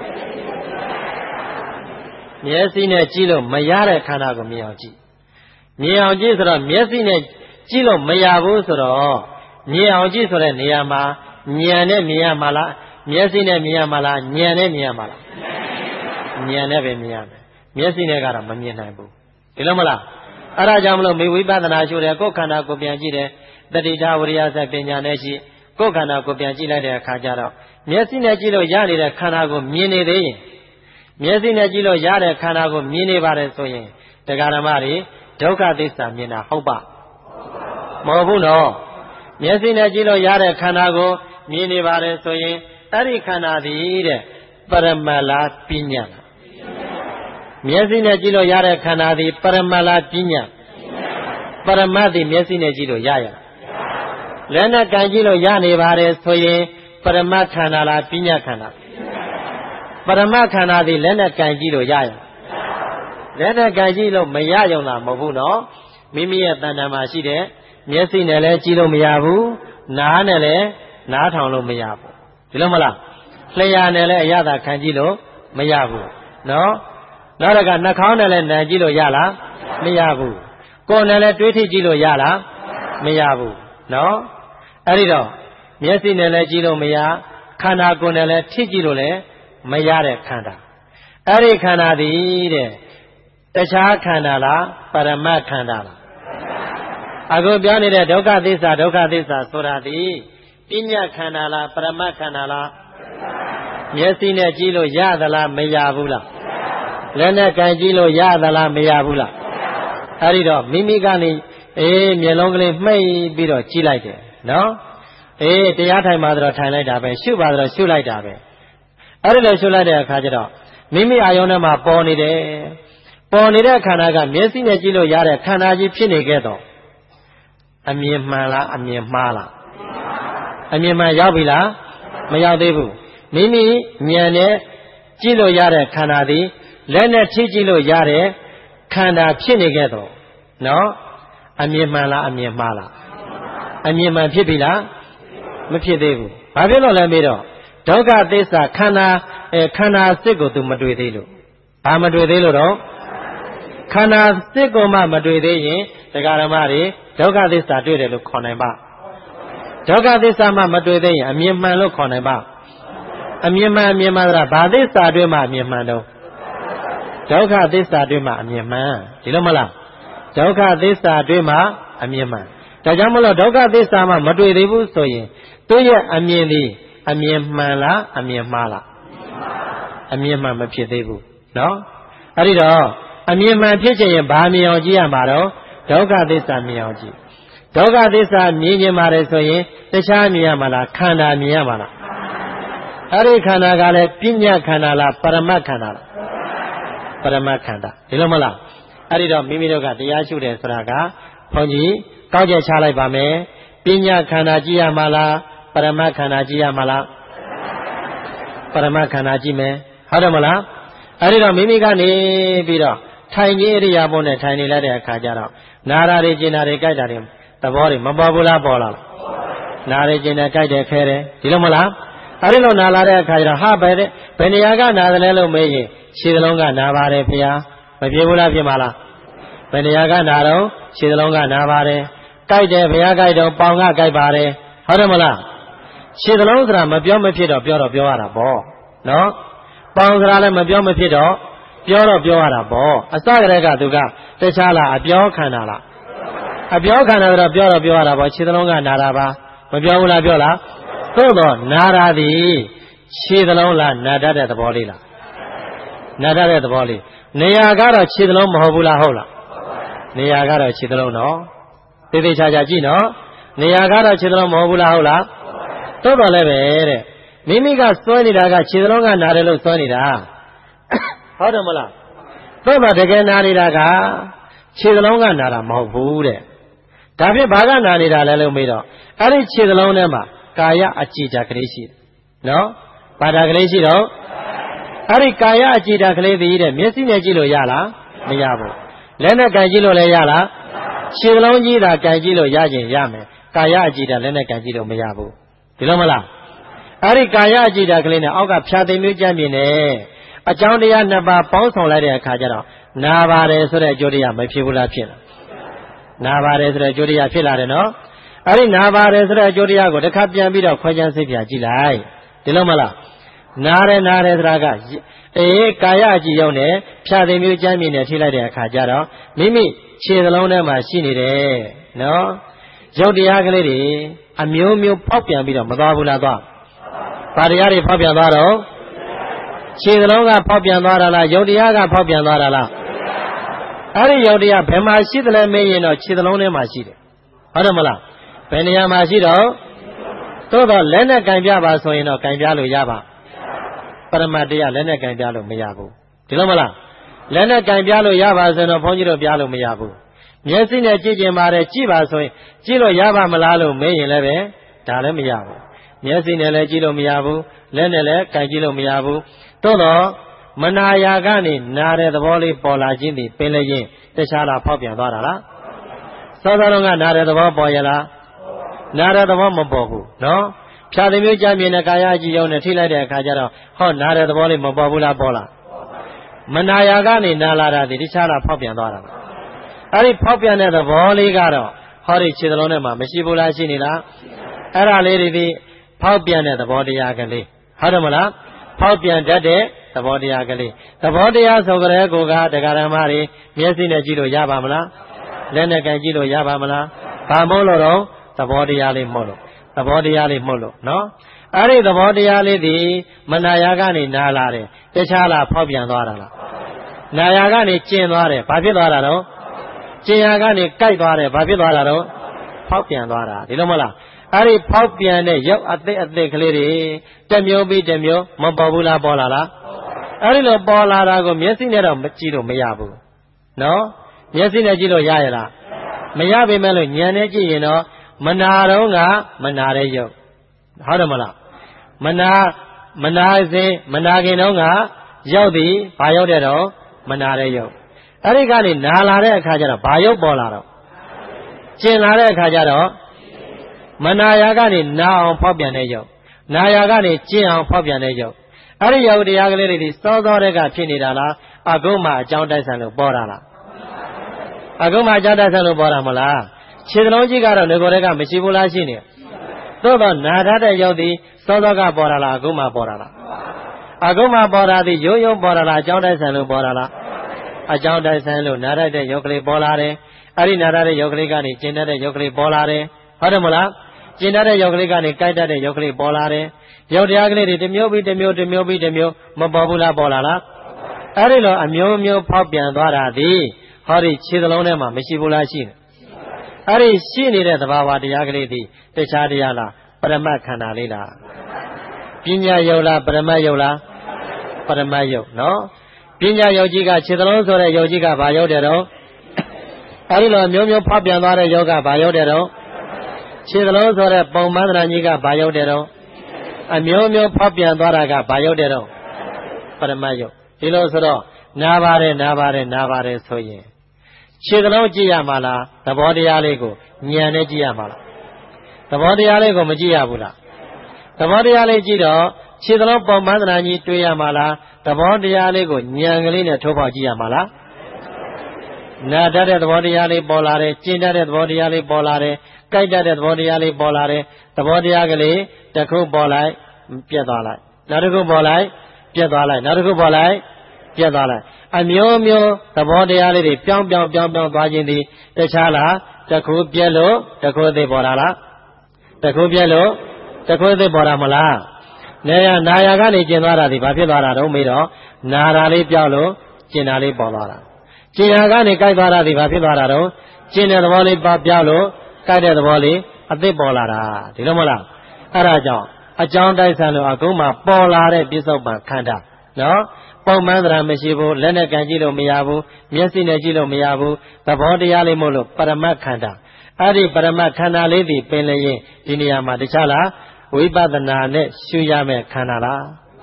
မျက်စိနဲ့ကြည့်လို့မရတဲ့ခန္ဓာကိုမြင်အောင်ကြည့်ဆိုတော့မျက်စိနဲ့ကြည့်လို့မရဘူးဆိုတော့မြင်အောင်ကြည့်ဆိုတဲ့နေရာမှာဉာဏ်နဲ့မြင်ရမှာလားမျက်စိနဲ့မြင်ရမှာလားဉာဏ်နဲ့မြင်ရမှာလားဉာဏ်နဲ့ပဲမြင်ရမယ်မျက်စိနဲ့ကတော့မမြင်နိုင်ဘူးဒီလိုမလားအဲ့ဒါကြောင့်မလို့မေဝိပဿနာရှုတယ်ကိုယ်ခန္ဓာကိုပြန်ကြည့်တယ်တတိထဝရိယစပညာနဲ့ရှိကိုယ်ခန္ဓာကိုပြန်ကြည့်လိုက်တဲ့အခါကျတော့မျက်စိနဲ့ကြည့်လို့ရနေတဲ့ခန္ဓာကိုမြင်နေသေးရင်မျက်စိနဲ့ကြည့်လို့ရတဲ့ခန္ဓာကိုမြင်နေပါတယ်ဆိုရင်တရားဓမ္မတွေဒုက္ခသစ္စာမြင်တာဟုတ်ပါမဟုတ်ဘူးနော်မျက်စိနဲ့ကြည့်လို့ရတဲ့ခန္ဓာကိုမြင်နေပါတယ်ဆိုရင်အဲ့ဒီခန္ဓာသည်တဲ့ပရမတ်လားပညာလားမျက်စိနဲ့ကြည့်လို့ရတဲ့ခန္ဓာသည်ပရမတ်လားပညာပရမတ်သည်မျက်စိနဲ့ကြည့်လို့ရရလက်နဲ့ကန်ကြည့်လို့ရနေပါတယ်ဆိုရင်ပရမတ်ခန္ဓာလားပညာခန္ဓာပရမတ်ခန္ဓာသည်လက်နဲ့ကန်ကြည့်လို့ရရလက်နဲ့ကန်ကြည့်လို့မရရုံလားမဟုတ်ဘူးနော်မိမိရဲ့တဏ္ဍာမှာရှိတဲ့မျက်စိနဲ့လည်းကြည့်လို့မရဘူးနားနဲ့လည်းနားထောင်လို့မရဘူးဒီလိုမလားလျှာနဲ့လည်းအရသာခံကြည့်လို့မရဘူးနော်နောက်တစ်ခါနှာခေါင်းနဲ့လည်းနားကြည့်လို့ရလားမရဘူးကိုယ်နဲ့လည်းတွေးထိကြည့်လို့ရလားမရဘူးနော်အဲ့ဒီတော့မျက်စိနဲ့လည်းကြည့်လို့မရခန္ဓာကိုယ်နဲ့လည်းထိကြည့်လို့လည်းမရတဲ့ခန္ဓာအဲ့ဒီခန္ဓာသည်တဲ့တခြားခန္ဓာလားပရမတ်ခန္ဓာလားအခုပြောနေတဲ့ဒုက္ခသစ္စာဆိုတာသည်ပညာခန္ဓာလားပရမတ်ခန္ဓာလားမျက်စိနဲ့ကြည့်လို့ရသလားမရဘူးလားလက်နဲ့ကန်ကြည့်လို့ရသလားမရဘူးလားအဲ့ဒီတော့မိမိကနေမျက်လုံးကလေးမှိတ်ပြီးတော့ကြည့်လိုက်တယ်နော်တရားထိုင်ပါတော့ထိုင်လိုက်တာပဲရှုပါတော့ရှုလိုက်တာပဲအဲ့ဒီလိုရှုလိုက်တဲ့အခါကျတော့မိမိအာယုံထဲမှာပေါ်နေတယ်ပေါ်နေတဲ့ခန္ဓာကမျက်စိနဲ့ကြည့်လို့ရတဲ့ခန္ဓာကြီးဖြစ်နေခဲ့တော့အမြင်မှန်လားအမြင်မှားလားအမြင်မှန်ရောက်ပြီလားမရောက်သေးဘူးမိမိဉာဏ်နဲ့ကြည့်လို့ရတဲ့ခန္ဓာသည်လက်နဲ့ထိကြည့်လို့ရတဲ့ခန္ဓာဖြစ်နေခဲ့တော့နော်အမြင်မှန်လားအမြင်မှားလားအမြင်မှန်ဖြစ်ပြီလားမဖြစ်သေးဘူးဘာဖြစ်လို့လဲမေးတော့ဒုက္ခသစ္စာခန္ဓာစစ်ကိုသူမတွေ့သေးလို့ဘာမတွေ့သေးလို့တော့ခန္ဓာစစ်ကိုမှမတွေ့သေးရင်တရားဓမ္မတွေဒုက္ခသစ္စာတွေ့တယ်လို့ခေါ်နိုင်ပါဒုက္ခသစ္စာမှမတွေ့သေးရင်အမြင်မှန်လို့ခေါ်နိုင်ပါအမြင်မှန်ဆိုတာဘာသစ္စာတွေ့မှအမြင်မှန်တော့ဒုက္ခသစ္စာတွေ့မှအမြင်မှန်ဒီလိုမလားဒုက္ခသစ္စာတွေ့မှအမြင်မှန်ဒါကြောင့်မလို့ဒုက္ခသစ္စာမှမတွေ့သေးဘူးဆိုရင်သူ့ရဲ့အမြင်ဒီအမြင်မှန်လားအမြင်မှားလားအမြင်မှန်မဖြစ်သေးဘူးနော်အဲ့ဒီတော့အမြင်မှန်ဖြစ်ချင်ရင်ဘာမြင်အောင်ကြည့်ရမှာတော့ဒုက္ခသစ္စာမြင်အောင်ကြည့်ဒုက္ခသစ္စာမြင်ခြင်းပါတယ်ဆိုရင်တခြားမြင်ရမှာလားခန္ဓာမြင်ရမှာလားအဲ့ဒီခန္ဓာကလည်းပညာခန္ဓာလားပရမတ်ခန္ဓာလားပရမတ်ခန္ဓာဒီလိုမလားအဲ့ဒီတော့မိမိတို့ကတရားရှုတယ်ဆိုတာကဘုန်းကြီးကောက်ချက်ချလိုက်ပါမယ်ပညာခန္ဓာကြည့်ရမှာလားပရမတ်ခန္ဓာကြည့်ရမှာလားပရမတ်ခန္ဓာကြည့်မယ်ဟုတ်တယ်မလားအဲ့ဒီတော့မိမိကနေပြီးတော့ထိုင်ခြင်းအရိယာပုနဲ့ထိုင်နေလိုက်တဲ့အခါကျတော့နာရာတွေကျင်နာတွေကြိုက်တာတွေသဘောတွေမပေါ်ဘူးလားပေါ်လာလားနာတွေကျင်တယ်ကြိုက်တယ်ခဲတယ်ဒီလိုမလားအဲ့ဒီလိုနာလာတဲ့အခါကျတော့ဟာဘယ်နေရာကနာတယ်လဲလို့မေးရင်ခြေစလုံးကနာပါတယ်ဖေဟာမပြေဘူးလားဖြစ်မှာလားဘယ်နေရာကနာတော့ခြေစလုံးကနာပါတယ်ကြိုက်တယ်ဖေဟာကြိုက်တော့ပေါင်ကကြိုက်ပါတယ်ဟုတ်တယ်မလားခြေစလုံးဆိုတာမပြောမဖြစ်တော့ပြောရတာပေါ့နော်ပေါင်ဆိုတာလည်းမပြောမဖြစ်တော့ပြောရတာပေါ့အစကတည်းကသူကတခြားလားအပြောခန္ဓာလားအပြောခန္ဓာဆိုတော့ပြောရတာပေါ့ခြေစလုံးကနာတာပါမပြောဘူးလားပြောလားသို့တော့နာတာသည်ခြေစလုံးလားနာတတ်တဲ့သဘောလေးလားနာတတ်တဲ့သဘောလေးနေရာကတော့ခြေစလုံးမဟုတ်ဘူးလားဟုတ်လားနေရာကတော့ခြေစလုံးနော်သေသေးချာချာကြည့်နော်နေရာကတော့ခြေစလုံးမဟုတ်ဘူးလားဟုတ်လားသို့တော်လည်းပဲတဲ့မိမိကစွဲနေတာကခြေစလုံးကနာတယ်လို့စွဲနေတာဟုတ်တယ်မလားသို့တော်တကယ်နာနေတာကခြေစလုံးကနာတာမဟုတ်ဘူးတဲ့ဒါဖြင့်ဘာကနာနေတာလဲလို့မေးတော့အဲ့ဒီခြေစလုံးထဲမှာကာယအကြည်ဓာတ်ကလေးရှိတယ်နော်ဘာဓာတ်ကလေးရှိတော့အဲ့ဒီကာယအကြည်ဓာတ်ကလေးသိတဲ့မျက်စိနဲ့ကြည့်လို့ရလားမရဘူးလက်နဲ့ကန်ကြည့်လို့လည်းရလားခြေစလုံးကြီးသာကန်ကြည့်လို့ရခြင်းရမယ်ကာယအကြည်ဓာတ်လက်နဲ့ကန်ကြည့်လို့မရဘူးဒီလိုမလားအဲ့ဒီကာယအကြည်ဓာတ်ကလေးနဲ့အောက်ကဖြာသိမ်မျိုးကြမ်းမြင်တယ်အကြောင်းတရားနှစ်ပါးပေါင်းဆောင်လိုက်တဲ့အခါကျတော့နာပါတယ်ဆိုတဲ့အကျိုးတရားမဖြစ်ဘူးလားဖြစ်လားနာပါတယ်ဆိုတဲ့အကျိုးတရားဖြစ်လာတယ်နော်အဲ့ဒီနာပါတယ်ဆိုတဲ့အကျိုးတရားကိုတစ်ခါပြန်ပြီးတော့ခွဲခြမ်းစိတ်ပြကြည့်လိုက်ဒီလိုမလားနာတယ်ဆိုတာကကာယအကြည်ရုံနဲ့ဖြာသိမ်မျိုးကြမ်းမြင်နဲ့ထိလိုက်တဲ့အခါကျတော့မိမိခြေစလုံးထဲမှာရှိနေတယ်နော်ရုပ်တရားကလေးတွေအမျိုးမျိုးဖောက်ပြန်ပြီးတော့မသွားဘူးလားသွားဘာတရားတွေဖောက်ပြန်သွားတော့ခြေစလုံးကဖောက်ပြန်သွားတာလားရုပ်တရားကဖောက်ပြန်သွားတာလားအဲ့ဒီရုပ်တရားဘယ်မှာရှိသလဲမေးရင်တော့ခြေစလုံးထဲမှာရှိတယ်ဟုတ်တယ်မလားဘယ်နေရာမှာရှိတော့သို့တော့လက်နဲ့ကင်ပြပါဆိုရင်တော့ကင်ပြလို့ရပါပရမတ်တရားလက်နဲ့ကင်ပြလို့မရဘူးဒီလိုမလားလက်နဲ့ကင်ပြလို့ရပါဆိုရင်တော့ဘုန်းကြီးတို့ပြလို့မရဘူးမျက်စိနဲ့ကြည့်ကျင်ပါတယ်ကြည့်ပါဆိုရင်ကြည့်လို့ရပါမလားလို့မေးရင်လည်းပဲဒါလည်းမရဘူးမျက်စိနဲ့လည်းကြည့်လို့မရဘူးလက်နဲ့လည်းကင်ကြည့်လို့မရဘူးသို့တော့မနာယာကနေနာတဲ့သဘောလေးပေါ်လာခြင်းဒီပင်လည်းရင်တခြားလားဖောက်ပြန်သွားတာလားစောစောကနာတဲ့သဘောပေါ်ရလားနာတဲ့သဘောမပေါ်ဘူးနော်ဖြာသိမ်မျိုးကြမ်းမြင်တဲ့ကာယအကြည်ရုံနဲ့ထိလိုက်တဲ့အခါကျတော့ဟောနာတဲ့သဘောလေးမပေါ်ဘူးလားပေါ်လားမနာယာကနေနာလာတာဒီတခြားလားဖောက်ပြန်သွားတာအဲ့ဒီဖောက်ပြန်တဲ့သဘောလေးကတော့ဟောဒီခြေစလုံးထဲမှာမရှိဘူးလားရှိနေလားအဲ့ဒါလေးတွေဒီဖောက်ပြန်တဲ့သဘောတရားကလေးဟုတ်တယ်မလားဖောက်ပြန်တတ်တဲ့သဘောတရားကလေးသဘောတရားဆိုကြတဲ့ကိုကတရားဓမ္မတွေမျက်စိနဲ့ကြည့်လို့ရပါမလားလက်နဲ့ကန်ကြည့်လို့ရပါမလားဘာမို့လို့တော့သဘောတရားလေးမို့လို့သဘောတရားလေးမို့လို့နော်အဲ့ဒီသဘောတရားလေးဒီမနာယာကနေနာလာတယ်တခြားလားဖောက်ပြန်သွားတာလားနာယာကနေကျင်သွားတယ်ဘာဖြစ်သွားတာတော့ကျင်ယာကနေကြိုက်သွားတယ်ဘာဖြစ်သွားတာတော့ဖောက်ပြန်သွားတာဒီလိုမလားအဲ့ဒီဖောက်ပြန်တဲ့ရုပ်အသစ်ကလေးတွေတစ်မျိုးပြီးတစ်မျိုးမပေါ်ဘူးလားပေါ်လာလားအဲ့ဒီလိုပေါ်လာတာကိုမျက်စိနဲ့တော့မကြည့်လို့မရဘူးနော်မျက်စိနဲ့ကြည့်လို့ရရလားမရပေမဲ့လို့ဉာဏ်နဲ့ကြည့်ရင်တော့မနာတော့ကမနာတဲ့ရုပ်ဟုတ်တယ်မလားမနာခင်တော့ကရောက်သည်ဘာရောက်တဲ့တော့မနာတဲ့ရုပ်အဲ့ဒီကနေနာလာတဲ့အခါကျတော့ဘာရုပ်ပေါ်လာတော့ကျင်လာတဲ့အခါကျတော့မနာယာကနေနာအောင်ဖောက်ပြန်တဲ့ရုပ်နာယာကနေကျင်အောင်ဖောက်ပြန်တဲ့ရုပ်အဲ့ဒီရုပ်တရားကလေးတွေစောစောတဲ့ကဖြစ်နေတာလားအခုမှအကြောင်းတိုက်ဆိုင်လို့ပေါ်တာလားအခုမှအကြောင်းတိုက်ဆိုင်လို့ပေါ်တာမလားခြေသလုံးကြီးကတော့ငကိုယ်တည်းကမရှိဘူးလားရှိနေသို့တော့နာထတဲ့ရုပ်သည်စောစောကပေါ်တာလားအခုမှပေါ်တာလားအခုမှပေါ်တာသည်ရိုးရိုးပေါ်တာလားအကြောင်းတိုက်ဆိုင်လို့ပေါ်တာလားအကြောင်းတိုက်ဆိုင်လို့နာထတဲ့ရုပ်ကလေးပေါ်လာတယ်အဲ့ဒီနာထတဲ့ရုပ်ကလေးကနေကျင်တတ်တဲ့ရုပ်ကလေးပေါ်လာတယ်ဟုတ်တယ်မလားကျင်တတ်တဲ့ရုပ်ကလေးကနေကြိုက်တတ်တဲ့ရုပ်ကလေးပေါ်လာတယ်ရုပ်တရားကလေးတွေတစ်မျိုးပြီးတစ်မျိုးမပေါ်ဘူးလားပေါ်လာလားအဲ့ဒီလိုအမျိုးမျိုးဖောက်ပြန်သွားတာသည်ဟောဒီခြေသလုံးထဲမှာမရှိဘူးလားရှိနေအဲ့ဒီရှိနေတဲ့သဘာဝတရားကလေးသည်တခြားတရားလားပရမတ်ခန္ဓာလေးလားပညာယုတ်လားပရမတ်ယုတ်လားပရမတ်ယုတ်နော်ပညာယုတ်ကြီးကခြေသလုံးဆိုတဲ့ယုတ်ကြီးကဘာယုတ်တယ်တော့အဲ့ဒီလိုအမျိုးမျိုးဖောက်ပြန်သွားတဲ့ယုတ်ကဘာယုတ်တယ်တော့ခြေသလုံးဆိုတဲ့ပုံမှန်တရားကြီးကဘာယုတ်တယ်တော့အမျိုးမျိုးဖောက်ပြန်သွားတာကဘာယုတ်တယ်တော့ပရမတ်ယုတ်ဒီလိုဆိုတော့နာပါတယ်ဆိုရင်ခြေသလုံးကြည့်ရမှာလားသဘောတရားလေးကိုဉာဏ်နဲ့ကြည့်ရမှာလားသဘောတရားလေးကိုမကြည့်ရဘူးလားသဘောတရားလေးကြည့်တော့ခြေသလုံးပုံမှန်တရားကြီးတွေ့ရမှာလားသဘောတရားလေးကိုဉာဏ်ကလေးနဲ့ထိုးပေါက်ကြည့်ရမှာလားနာတတ်တဲ့သဘောတရားလေးပေါ်လာတယ်ကျင့်တတ်တဲ့သဘောတရားလေးပေါ်လာတယ်ကြိုက်တတ်တဲ့သဘောတရားလေးပေါ်လာတယ်သဘောတရားကလေးတစ်ခုပေါ်လိုက်ပြတ်သွားလိုက်နောက်တစ်ခုပေါ်လိုက်ပြတ်သွားလိုက်နောက်တစ်ခုပေါ်လိုက်ပြတ်သွားလိုက်အမျိုးမျိုးသဘောတရားလေးတွေပြောင်းသွားခြင်းသည်တခြားလားတစ်ခုပြတ်လို့တစ်ခုသိပေါ်လာလားတစ်ခုပြတ်လို့တစ်ခုသိပေါ်လာမလားနာယာကနေကျင်သွားတာဒီဘာဖြစ်သွားတာတော့မေးတော့နာတာလေးပြောက်လို့ကျင်တာလေးပေါ်သွားတာကျင်ရာကနေကြိုက်သွားတာဒီဘာဖြစ်သွားတာတော့ကျင်တဲ့သဘောလေးပြောက်လို့ကြိုက်တဲ့သဘောလေးအသစ်ပေါ်လာတာဒီလိုမလားအဲ့ဒါကြောင့်အကြောင်းတိုက်ဆိုင်လို့အခုမှပေါ်လာတဲ့ပြစ္ဆုတ်ပံခန္ဓာနော်ပုံမှန်တရားမရှိဘူးလက်နဲ့ကန်ကြည့်လို့မရဘူးမျက်စိနဲ့ကြည့်လို့မရဘူးသဘောတရားလေးမို့လို့ပရမတ်ခန္ဓာအဲ့ဒီပရမတ်ခန္ဓာလေးဒီပင်လျင်ဒီနေရာမှာတခြားလားဝိပဿနာနဲ့ရှုရမယ့်ခန္ဓာလား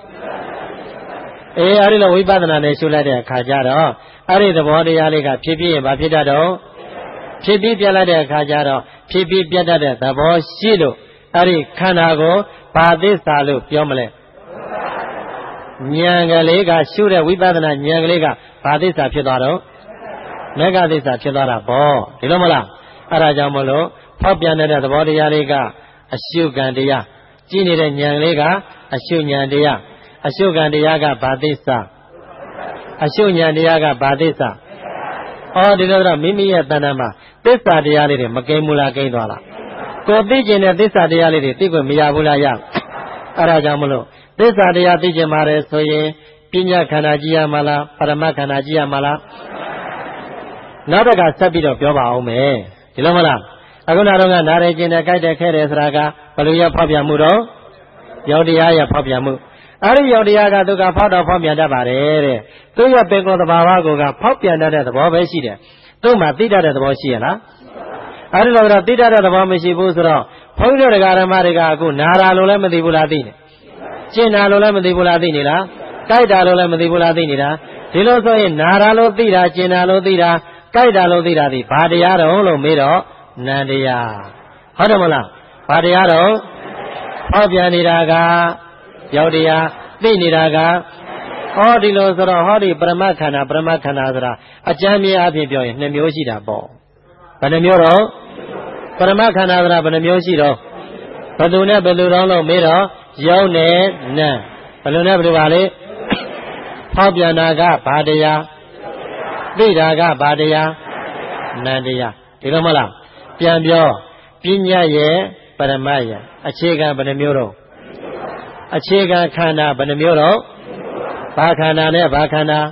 အဲ့ဒီလိုဝိပဿနာနဲ့ရှုလိုက်တဲ့အခါကျတော့အဲ့ဒီသဘောတရားလေးကဖြစ်ပြီးရင်ဘာဖြစ်တတ်တော့ဖြစ်ပြီးပြတ်လိုက်တဲ့အခါကျတော့ဖြစ်ပြီးပြတ်တတ်တဲ့သဘောရှိလို့အဲ့ဒီခန္ဓာကိုဘာသစ္စာလို့ပြောမလဲဉာဏ်ကလေးကရှုတဲ့ဝိပဿနာဉာဏ်ကလေးကဘာသစ္စာဖြစ်သွားတော့မေဃသစ္စာဖြစ်သွားတာပေါ့ဒီလိုမလားအဲ့ဒါကြောင့်မလို့ဖောက်ပြန်တဲ့သဘောတရားလေးကအရှုကံတရားကြည့်နေတဲ့ဉာဏ်လေးကအရှုဉာဏ်တရားအရှုကံတရားကဘာသစ္စာအရှုဉာဏ်တရားကဘာသစ္စာဒီလိုတော့မိမိရဲ့တဏ္ဍာမှာသစ္စာတရားလေးတွေမကိန်းဘူးလားကိန်းသွားလားကိုသိကျင်တဲ့သစ္စာတရားလေးတွေသိခွင့်မရဘူးလားရအဲ့ဒါကြောင့်မလို့သစ္စာတရားသိကျင်ပါတယ်ဆိုရင်ပညာခန္ဓာကြည့်ရမှာလားပရမတ်ခန္ဓာကြည့်ရမှာလားနောက်တစ်ခါဆက်ပြီးတော့ပြောပါအောင်မယ်ဒီလိုမလားအခုနောက်တော့ကနားရကျင်တဲ့ကြိုက်တဲ့ခဲတယ်ဆိုတာကဘယ်လိုရဖောက်ပြန်မှုတော့ယောက်တရားရဖောက်ပြန်မှုအဲ့ဒီယောက်တရားကသူကဖောက်တော့ဖောက်ပြန်တတ်ပါတယ်တဲ့သူ့ရဲ့ပင်ကိုယ်သဘာဝကိုကဖောက်ပြန်တတ်တဲ့သဘောပဲရှိတယ်သူ့မှာသိတတ်တဲ့သဘောရှိရလားအဲ့ဒီလိုတော့သိတတ်တဲ့သဘောမရှိဘူးဆိုတော့ဘုန်းကြီးတို့ဓမ္မတွေကအခုနာတာလို့လည်းမသိဘူးလားသိနေကျင်တာလို့လည်းမသိဘူးလားသိနေလားကြိုက်တာလို့လည်းမသိဘူးလားသိနေတာဒီလိုဆိုရင်နာတာလို့သိတာကျင်တာလို့သိတာကြိုက်တာလို့သိတာဒီဘာတရားတော့လို့မေးတော့နန္တရားဟုတ်တယ်မလားဘာတရားတော့ဟောပြန်နေတာကယောက်တရားသိနေတာကဒီလိုဆိုတော့ဟောဒီပရမတ်ခန္ဓာဆိုတာအကျမ်းမြဲအဖြစ်ပြောရင်2မျိုးရှိတာပေါ့ဘယ်နှမျိုးတော့ပရမတ်ခန္ဓာဆိုတာဘယ်နှမျိုးရှိတော့ဘယ်သူနဲ့ဘယ်လိုတော့လို့မေးတော့ယောက်နဲ့နံဘယ်လိုနဲ့ဘယ်လိုပါလဲဟောပြန်တာကဘာတရားသိတာကဘာတရားနန္တရားဒီလိုမလားပြန်ပြောပညာရဲ့ပရမတ်ရဲ့အခြေခံဘယ်နှမျိုးတော့အခြေခံခန္ဓာဘယ်နှမျိုးတော့ဘာခန္ဓာနဲ့ဘာခန္ဓာ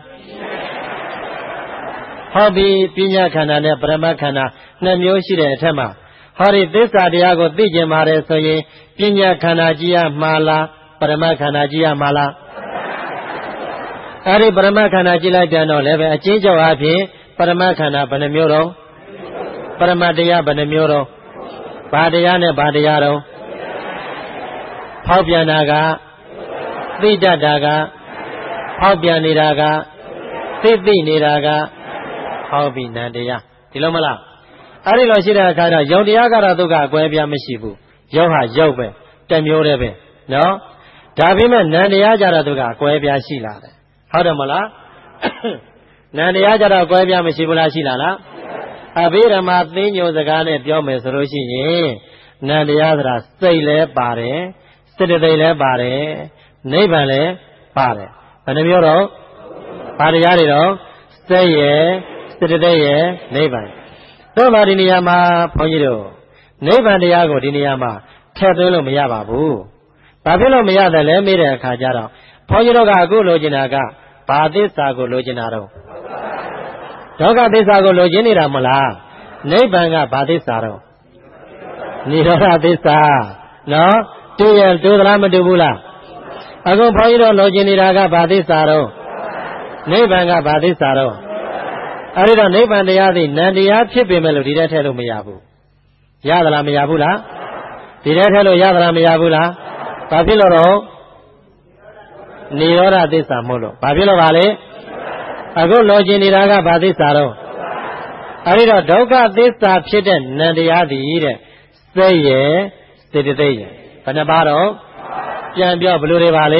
ဟောဒီပညာခန္ဓာနဲ့ပရမတ်ခန္ဓာနှစ်မျိုးရှိတဲ့အထက်မှာဟောဒီသစ္စာတရားကိုသိကျင်ပါတယ်ဆိုရင်ပညာခန္ဓာကြည့်ရမှာလားပရမတ်ခန္ဓာကြည့်ရမှာလားအဲ့ဒီပရမတ်ခန္ဓာကြည့်လိုက်ပြန်တော့လည်းပဲအချင်းချုပ်အဖြစ်ပရမတ်ခန္ဓာဘယ်နှမျိုးတော့ပရမတ်တရားဘယ်နှမျိုးတော့ဘာတရားနဲ့ဘာတရားတော့ဖောက်ပြန်တာကသိတတ်တာကဖောက်ပြန်နေတာကသိနေတာကဟောပြီးနံတရားဒီလိုမလားအဲ့ဒီလိုရှိတဲ့အခါတော့ယုံတရားကတော့သူကအကွဲပြားမရှိဘူးယုံဟာယုံပဲတစ်မျိုးတည်းပဲနော်ဒါပေမဲ့နံတရားကြတော့သူကအကွဲပြားရှိလာတယ်ဟုတ်တယ်မလားနံတရားကြတော့အကွဲပြားမရှိဘူးလားရှိလာလားအဘိဓမ္မာသိညိုစကားနဲ့ပြောမယ်ဆိုလို့ရှိရင်နံတရားဆိုတာစိတ်လည်းပါတယ်စေတသိက်လည်းပါတယ်နိဗ္ဗာန်လည်းပါတယ်ဘယ်နှမျိုးတော့ဘာတရားတွေတော့စိတ်ရယ်စေတသိက်ရယ်နိဗ္ဗာန်တို့ပါဒီနေရာမှာဘုန်းကြီးတို့နိဗ္ဗာန်တရားကိုဒီနေရာမှာထည့်သွင်းလို့မရပါဘူးဘာဖြစ်လို့မရတယ်လဲမေးတဲ့အခါကျတော့ဘုန်းကြီးတို့ကအခုလိုချင်တာကဘာသစ္စာကိုလိုချင်တာတော့ဒုက္ခသစ္စာကိုလိုချင်နေတာမလားနိဗ္ဗာန်ကဘာသစ္စာတော့နိရောဓသစ္စာနော်တူရတူသလားမတူဘူးလားအခုဘုန်းကြီးတို့လိုချင်နေတာကဘာသစ္စာတော့နိဗ္ဗာန်ကဘာသစ္စာတော့အဲ့ဒီတော့နိဗ္ဗာန်တရားသည်နံတရားဖြစ်ပေမဲ့လို့ဒီထဲထည့်လို့မရဘူးရသလားမရဘူးလားဒီထဲထည့်လို့ရသလားမရဘူးလားဘာဖြစ်လို့တော့နိရောဓသစ္စာမို့လို့ဘာဖြစ်လို့ပါလဲအခုလိုချင်နေတာကဘာသစ္စာတော့အဲ့ဒီတော့ဒုက္ခသစ္စာဖြစ်တဲ့နံတရားသည်တဲ့စိတ်ရယ်စေတသိက်ရယ်ဘယ်နှပါတော့ပြန်ပြောဘယ်လိုတွေပါလဲ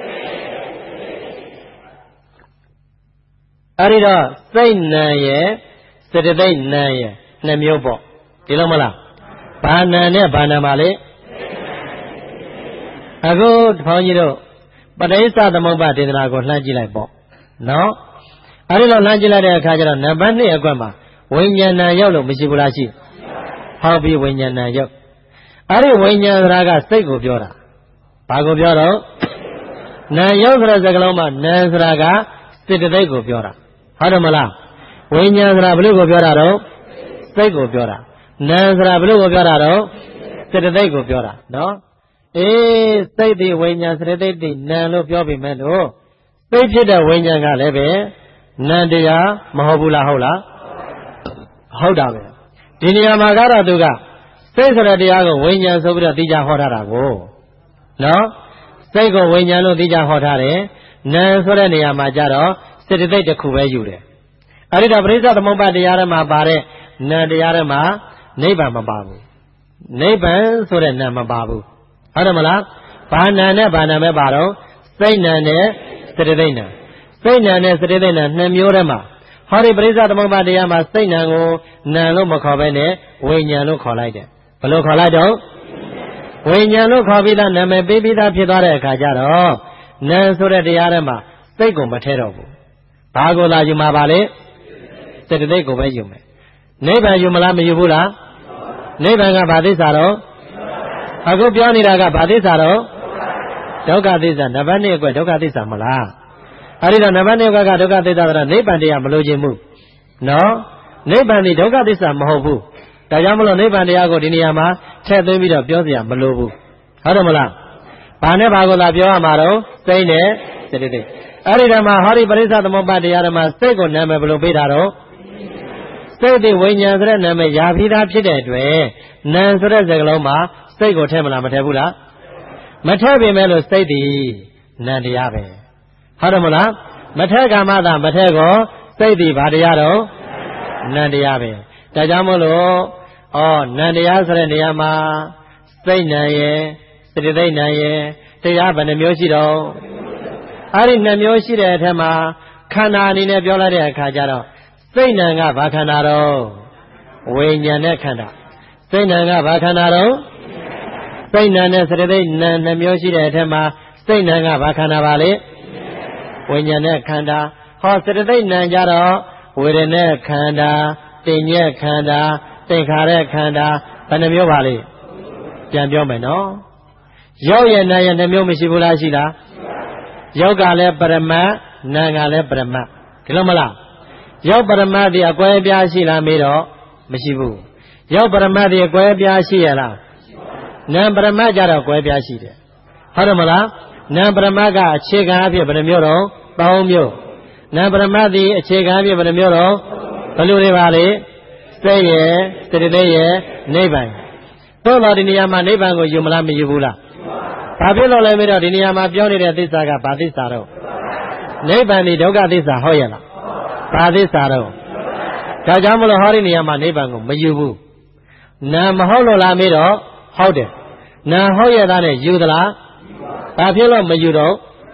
အဲ့ဒီတော့စိတ်နံရယ်စေတသိက်နံရယ်နှစ်မျိုးပေါ့ဒီလိုမလားဘာနံနဲ့ဘာနံပါလဲအခုဘုန်းကြီးတို့ပဋိစ္စသမုပ္ပါဒေသနာကိုလှမ်းကြည့်လိုက်ပေါ့နော်အဲ့ဒီလိုလှမ်းကြည့်လိုက်တဲ့အခါကျတော့နံပါတ်2အကွက်မှာဝိညာဏရောက်လို့မရှိဘူးလားရှိဟောပြီးဝိညာဏရောက်အဲ့ဒီဝိညာဏဆိုတာကစိတ်ကိုပြောတာဘာကိုပြောတော့နာရောက်ဆိုတဲ့စကားလုံးမှာနာဆိုတာကစေတသိက်ကိုပြောတာဟုတ်တယ်မလားဝိညာဏဆိုတာဘယ်လိုကိုပြောတာတော့စိတ်ကိုပြောတာနာဆိုတာဘယ်လိုကိုပြောတာတော့စေတသိက်ကိုပြောတာနော်အေးစိတ်ဒီဝိညာဉ်စေတသိက်ဒီနာလို့ပြောပြီးမဲ့လို့စိတ်ဖြစ်တဲ့ဝိညာဉ်ကလည်းပဲနံတရားမဟုတ်ဘူးလားဟုတ်လားဟုတ်တာပဲဒီနေရာမှာကတော့သူကစိတ်ဆိုတဲ့တရားကိုဝိညာဉ်ဆိုပြီးတော့သိကြဟောထားတာကိုနော်စိတ်ကိုဝိညာဉ်လို့သိကြဟောထားတယ်နာမ်ဆိုတဲ့နေရာမှာကျတော့စေတသိက်တစ်ခုပဲယူတယ်အဲ့ဒီတော့ပရိစ္ဆေသမုပ္ပါတရားထဲမှာပါတဲ့နာမ်တရားထဲမှာနိဗ္ဗာန်မပါဘူးနိဗ္ဗာန်ဆိုတဲ့နာမ်မပါဘူးဟုတ်တယ်မလားဘာနာမ်နဲ့ဘာနာမ်ပဲပါတော့စိတ်နာမ်နဲ့စေတသိက်နာမ်စိတ်နာမ်နဲ့စေတသိက်နာမ်နှစ်မျိုးထဲမှာဟောဒီပရိစ္ဆေသမုပ္ပါတရားမှာစိတ်နာမ်ကိုနာမ်လို့မခေါ်ဘဲနဲ့ဝိညာဉ်လို့ခေါ်လိုက်တယ်ဘယ်လိုခေါ်လိုက်တော့ဝိညာဉ်လို့ခေါ်ပြီးသားနာမည်ပေးပြီးသားဖြစ်သွားတဲ့အခါကျတော့နာမ်ဆိုတဲ့တရားထဲမှာစိတ်ကိုမထဲတော့ဘူးဘာကိုလာယူမှာပါလဲစေတသိက်ကိုပဲယူမယ်နိဗ္ဗာန်ယူမလားမယူဘူးလားနိဗ္ဗာန်ကဘာသစ္စာတော့အခုပြောနေတာကဘာသစ္စာတော့ဒုက္ခသစ္စာနံပါတ်2အကွက်ဒုက္ခသစ္စာမလားအဲဒီတော့နံပါတ်2အကွက်ကဒုက္ခသစ္စာဆိုတာနိဗ္ဗာန်တရားမလို့ခြင်းဘူးနော်နိဗ္ဗာန်ဒီဒုက္ခသစ္စာမဟုတ်ဘူးဒါကြောင့်မလို့နိဗ္ဗာန်တရားကိုဒီနေရာမှာထည့်သွင်းပြီးတော့ပြောစရာမလိုဘူးဟုတ်တယ်မလားဘာနဲ့ဘာကိုသာပြောရမှာတော့စိတ်နဲ့စေတသိက်အဲ့ဒီတည်းမှာဟောဒီပရိစ္ဆေသမုပ္ပါတရားဓမ္မစိတ်ကိုနာမည်ဘယ်လိုပေးတာတော့စိတ်ဒီဝိညာဉ်ဆိုတဲ့နာမည်ရာပြီးသားဖြစ်တဲ့အတွက်နာမ်ဆိုတဲ့စကားလုံးမှာစိတ်ကိုထည့်မလားမထည့်ဘူးလားမထည့်ပေမဲ့လို့စိတ်ဒီနာမ်တရားပဲဟုတ်တယ်မလားမထည့်ကမှသာမထည့်ကောစိတ်ဒီဘာတရားတော့နာမ်တရားပဲဒါကြောင့်မို့လို့နံတရားဆိုတဲ့နေရာမှာစိတ်နံရယ်စေတသိက်နံရယ်တရားဘယ်နှမျိုးရှိတော့အဲ့ဒီ2မျိုးရှိတဲ့အထက်မှာခန္ဓာအနေနဲ့ပြောလိုက်တဲ့အခါကျတော့စိတ်နံကဘာခန္ဓာတော့ဝိညာဉ်နဲ့ခန္ဓာစိတ်နံကဘာခန္ဓာတော့စိတ်နံနဲ့စေတသိက်နံ2မျိုးရှိတဲ့အထက်မှာစိတ်နံကဘာခန္ဓာပါလဲဝိညာဉ်နဲ့ခန္ဓာဟောစေတသိက်နံကြတော့ဝေဒနာခန္ဓာတင်ညက်ခန္ဓာသင်္ခါရခန္ဓာဘယ်နှမျိုးပါလဲပြန်ပြောမယ်နော်ရုပ်ရဲ့နာရဲ့နှမျိုးမရှိဘူးလားရှိလားရုပ်ကလည်းပရမတ်နာကလည်းပရမတ်ဒီလိုမလားရုပ်ပရမတ်ဒီအကွဲပြားရှိလားမေးတော့မရှိဘူးရုပ်ပရမတ်ဒီအကွဲပြားရှိရလားနာပရမတ်ကြတော့ကွဲပြားရှိတယ်ဟုတ်တယ်မလားနာပရမတ်ကအခြေခံအဖြစ်ဘယ်နှမျိုးတော့3မျိုးနာပရမတ်ဒီအခြေခံအဖြစ်ဘယ်နှမျိုးတော့ဘယ်လိုတွေပါလဲစိတ်ရဲ့စေတသိက်ရဲ့နိဗ္ဗာန်သို့တော်ဒီနေရာမှာနိဗ္ဗာန်ကိုယူမလားမယူဘူးလားဘာဖြစ်လို့လဲမေးတော့ဒီနေရာမှာပြောနေတဲ့သစ္စာကဘာသစ္စာတော့နိဗ္ဗာန်ဒီဒုက္ခသစ္စာဟုတ်ရဲ့လားဘာသစ္စာတော့ဒါကြောင့်မလို့ဟောဒီနေရာမှာနိဗ္ဗာန်ကိုမယူဘူးနာမဟုတ်လို့လားမေးတော့ဟုတ်တယ်နာဟုတ်ရဲ့သားနဲ့ယူသလားဘာဖြစ်လို့မယူတော့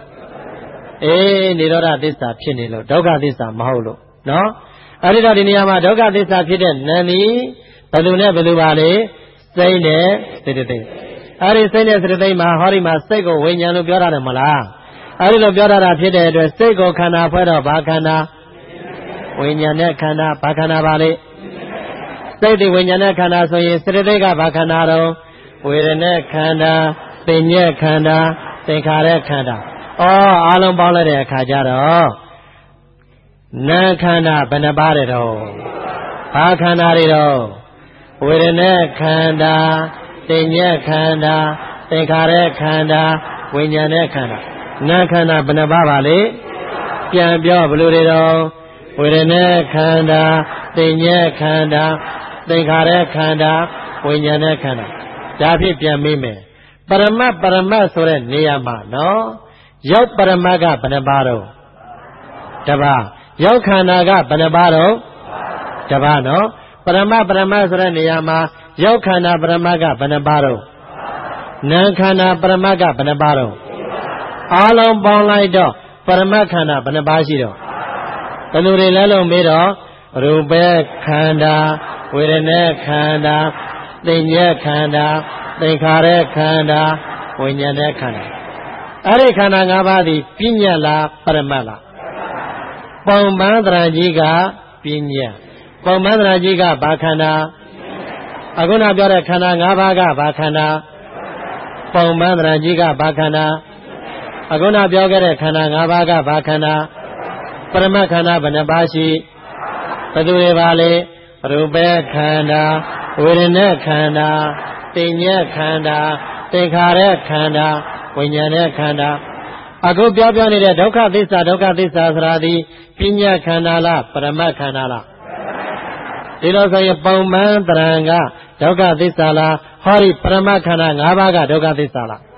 နိရောဓသစ္စာဖြစ်နေလို့ဒုက္ခသစ္စာမဟုတ်လို့နော်အဲ့ဒီတော့ဒီနေရာမှာဒုက္ခသစ္စာဖြစ်တဲ့နာမည်ဘယ်လိုနဲ့ဘယ်လိုပါလဲစိတ်နဲ့စေတသိက်အဲ့ဒီစိတ်နဲ့စေတသိက်မှာဟောဒီမှာစိတ်ကိုဝိညာဉ်လို့ပြောရတယ်မလားအဲ့ဒီလိုပြောတာဖြစ်တဲ့အတွက်စိတ်ကိုခန္ဓာဖွဲ့တော့ဘာခန္ဓာဝိညာဉ်နဲ့ခန္ဓာဘာခန္ဓာပါလဲစိတ်ဒီဝိညာဉ်နဲ့ခန္ဓာဆိုရင်စေတသိက်ကဘာခန္ဓာတော့ဝေဒနာခန္ဓာပဉ္ညက်ခန္ဓာသင်္ခါရခန္ဓာအားလုံးပေါင်းလိုက်တဲ့အခါကျတော့နာခန္ဓာဘယ်နှပါးတဲ့တော့ဘာခန္ဓာတွေတော့ဝေဒနာခန္ဓာပဉ္ညက်ခန္ဓာသင်္ခါရခန္ဓာဝိညာဉ်နဲ့ခန္ဓာနာခန္ဓာဘယ်နှပါးပါလဲပြန်ပြောဘယ်လိုတွေတော့ဝေဒနာခန္ဓာပဉ္ညက်ခန္ဓာသင်္ခါရခန္ဓာဝိညာဉ်နဲ့ခန္ဓာဒါဖြင့်ပြန်မေးမယ်ပရမတ်ဆိုတဲ့နေရာမှာနော်ရုပ်ပရမတ်ကဘယ်နှပါးတော့တပါးရုပ်ခန္ဓာကဘယ်နှပါးတော့တပါးနော်ပရမတ်ဆိုတဲ့နေရာမှာရုပ်ခန္ဓာပရမတ်ကဘယ်နှပါးတော့နာခန္ဓာပရမတ်ကဘယ်နှပါးတော့အားလုံးပေါင်းလိုက်တော့ပရမတ်ခန္ဓာဘယ်နှပါးရှိတော့ဘယ်လိုတွေလဲလို့မေးတော့ရူပခန္ဓာဝေဒနာခန္ဓာသင်္ညက်ခန္ဓာသင်္ခါရခန္ဓာဝိညာဉ်နဲ့ခန္ဓာအဲ့ဒီခန္ဓာ၅ပါးသည်ပညာလားပရမတ်လားပုံပန်းတရာကြီးကပညာပုံပန်းတရာကြီးကဘာခန္ဓာအခုနပြောတဲ့ခန္ဓာ၅ပါးကဘာခန္ဓာပုံပန်းတရာကြီးကဘာခန္ဓာအခုနပြောခဲ့တဲ့ခန္ဓာ၅ပါးကဘာခန္ဓာပရမတ်ခန္ဓာဘယ်နှပါးရှိဘယ်သူတွေပါလဲရူပခန္ဓာဝေဒနာခန္ဓာပဉ္ညက်ခန္ဓာသင်္ခါရခန္ဓာဝိညာဉ်နဲ့ခန္ဓာအခုပြောနေတဲ့ဒုက္ခသစ္စာဆိုတာသည်ပညာခန္ဓာလားပရမတ်ခန္ဓာလားဒီလိုဆိုရင်ပုံမှန်တရံကဒုက္ခသစ္စာလားဟောဒီပရမတ်ခန္ဓာ၅ပါးကဒုက္ခသစ္စာလား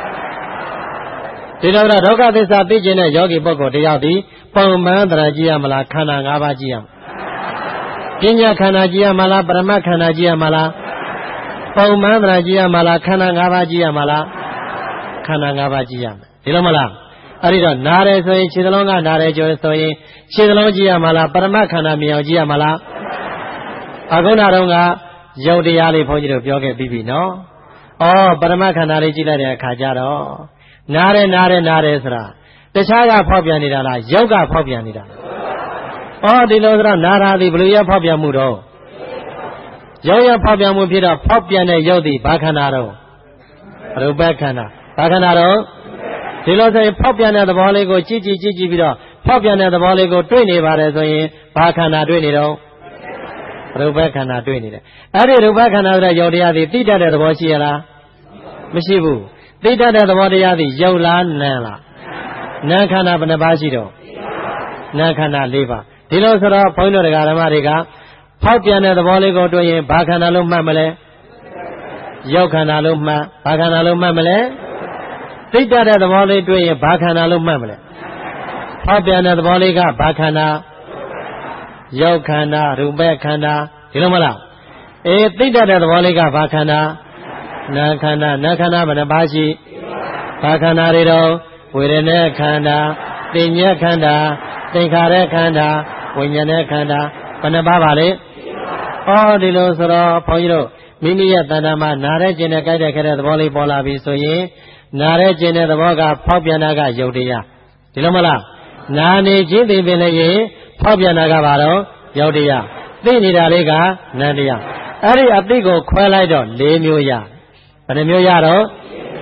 ဒီလိုတော့ဒုက္ခသစ္စာသိကျင်တဲ့ယောဂီပုဂ္ဂိုလ်တယောက်ဒီပုံမှန်တရံကြည့်ရမလားခန္ဓာ၅ပါးကြည့်ရမလားပညာခန္ဓာကြည့်ရမလားပရမတ်ခန္ဓာကြည့်ရမလားပုံမှန်တရံကြည့်ရမလားခန္ဓာ၅ပါးကြည့်ရမလားခန္ဓာ၅ပါးကြည့်ရမယ်ဒီလိုမလားအဲ့ဒီတော့နားတယ်ဆိုရင်ခြေသလုံးကနားတယ်ကြိုဆိုရင်ခြေသလုံးကြည့်ရမလားပရမတ်ခန္ဓာမြင်အောင်ကြည့်ရမလားအခုနတော့ကယုတ်တရားလေးဘုန်းကြီးတို့ပြောခဲ့ပြီးပြီနော်ပရမတ်ခန္ဓာလေးကြည့်လိုက်တဲ့အခါကျတော့နားတယ်ဆိုတာတခြားကဖောက်ပြန်နေတာလားယုတ်ကဖောက်ပြန်နေတာဒီလိုဆိုတော့နာရာသည်ဘယ်လိုရဖောက်ပြန်မှုတော့ယုတ်ရဖောက်ပြန်မှုဖြစ်တော့ဖောက်ပြန်တဲ့ယုတ်သည်ဘာခန္ဓာတော့ရူပခန္ဓာဘာခန္ဓာတော့ဒီလိုဆိုရင်ဖောက်ပြန်တဲ့သဘောလေးကိုကြည့်ပြီးတော့ဖောက်ပြန်တဲ့သဘောလေးကိုတွေ့နေပါတယ်ဆိုရင်ဘာခန္ဓာတွေ့နေတော့ရူပခန္ဓာတွေ့နေတယ်အဲ့ဒီရူပခန္ဓာဆိုတဲ့ယုတ်တရားသည်သိတတ်တဲ့သဘောရှိရလားမရှိဘူးသိတတ်တဲ့သဘောတရားသည်ယုတ်လားနာလားနာခန္ဓာဘယ်နှပါးရှိတော့နာခန္ဓာ၄ပါးဒီလိုဆိုတော့ဘုန်းကြီးတို့ဓမ္မတွေကဖောက်ပြန်တဲ့သဘောလေးကိုတွေ့ရင်ဘာခန္ဓာလို့မှတ်မလဲယုတ်ခန္ဓာလို့မှတ်ဘာခန္ဓာလို့မှတ်မလဲသိတတ်တဲ့သဘောလေးတွေ့ရင်ဘာခန္ဓာလို့မှတ်မလဲဖောက်ပြန်တဲ့သဘောလေးကဘာခန္ဓာယုတ်ခန္ဓာရူပခန္ဓာဒီလိုမလားသိတတ်တဲ့သဘောလေးကဘာခန္ဓာနာခန္ဓာဘယ်နှပါးရှိဘာခန္ဓာတွေတော့ဝေဒနာခန္ဓာပဉ္ညက်ခန္ဓာသင်္ခါရခန္ဓာဝိညာဉ်နဲ့ခန္ဓာဘယ်နှပါးပါလဲဒီလိုဆိုတော့ဘုန်းကြီးတို့မိမိရဲ့တဏ္ဍာမှာနားရဲကျင်တဲ့ကြိုက်တဲ့ခဲတဲ့သဘောလေးပေါ်လာပြီဆိုရင်နားရဲကျင်တဲ့သဘောကဖောက်ပြန်တာကယုတ်တရားဒီလိုမလားနာနေခြင်းသိပင်လည်းရင်ဖောက်ပြန်တာကဘာတော့ယုတ်တရားသိနေတာလေးကနန္တရားအဲ့ဒီအသိကိုခွဲလိုက်တော့၄မျိုးရဘယ်နှမျိုးရတော့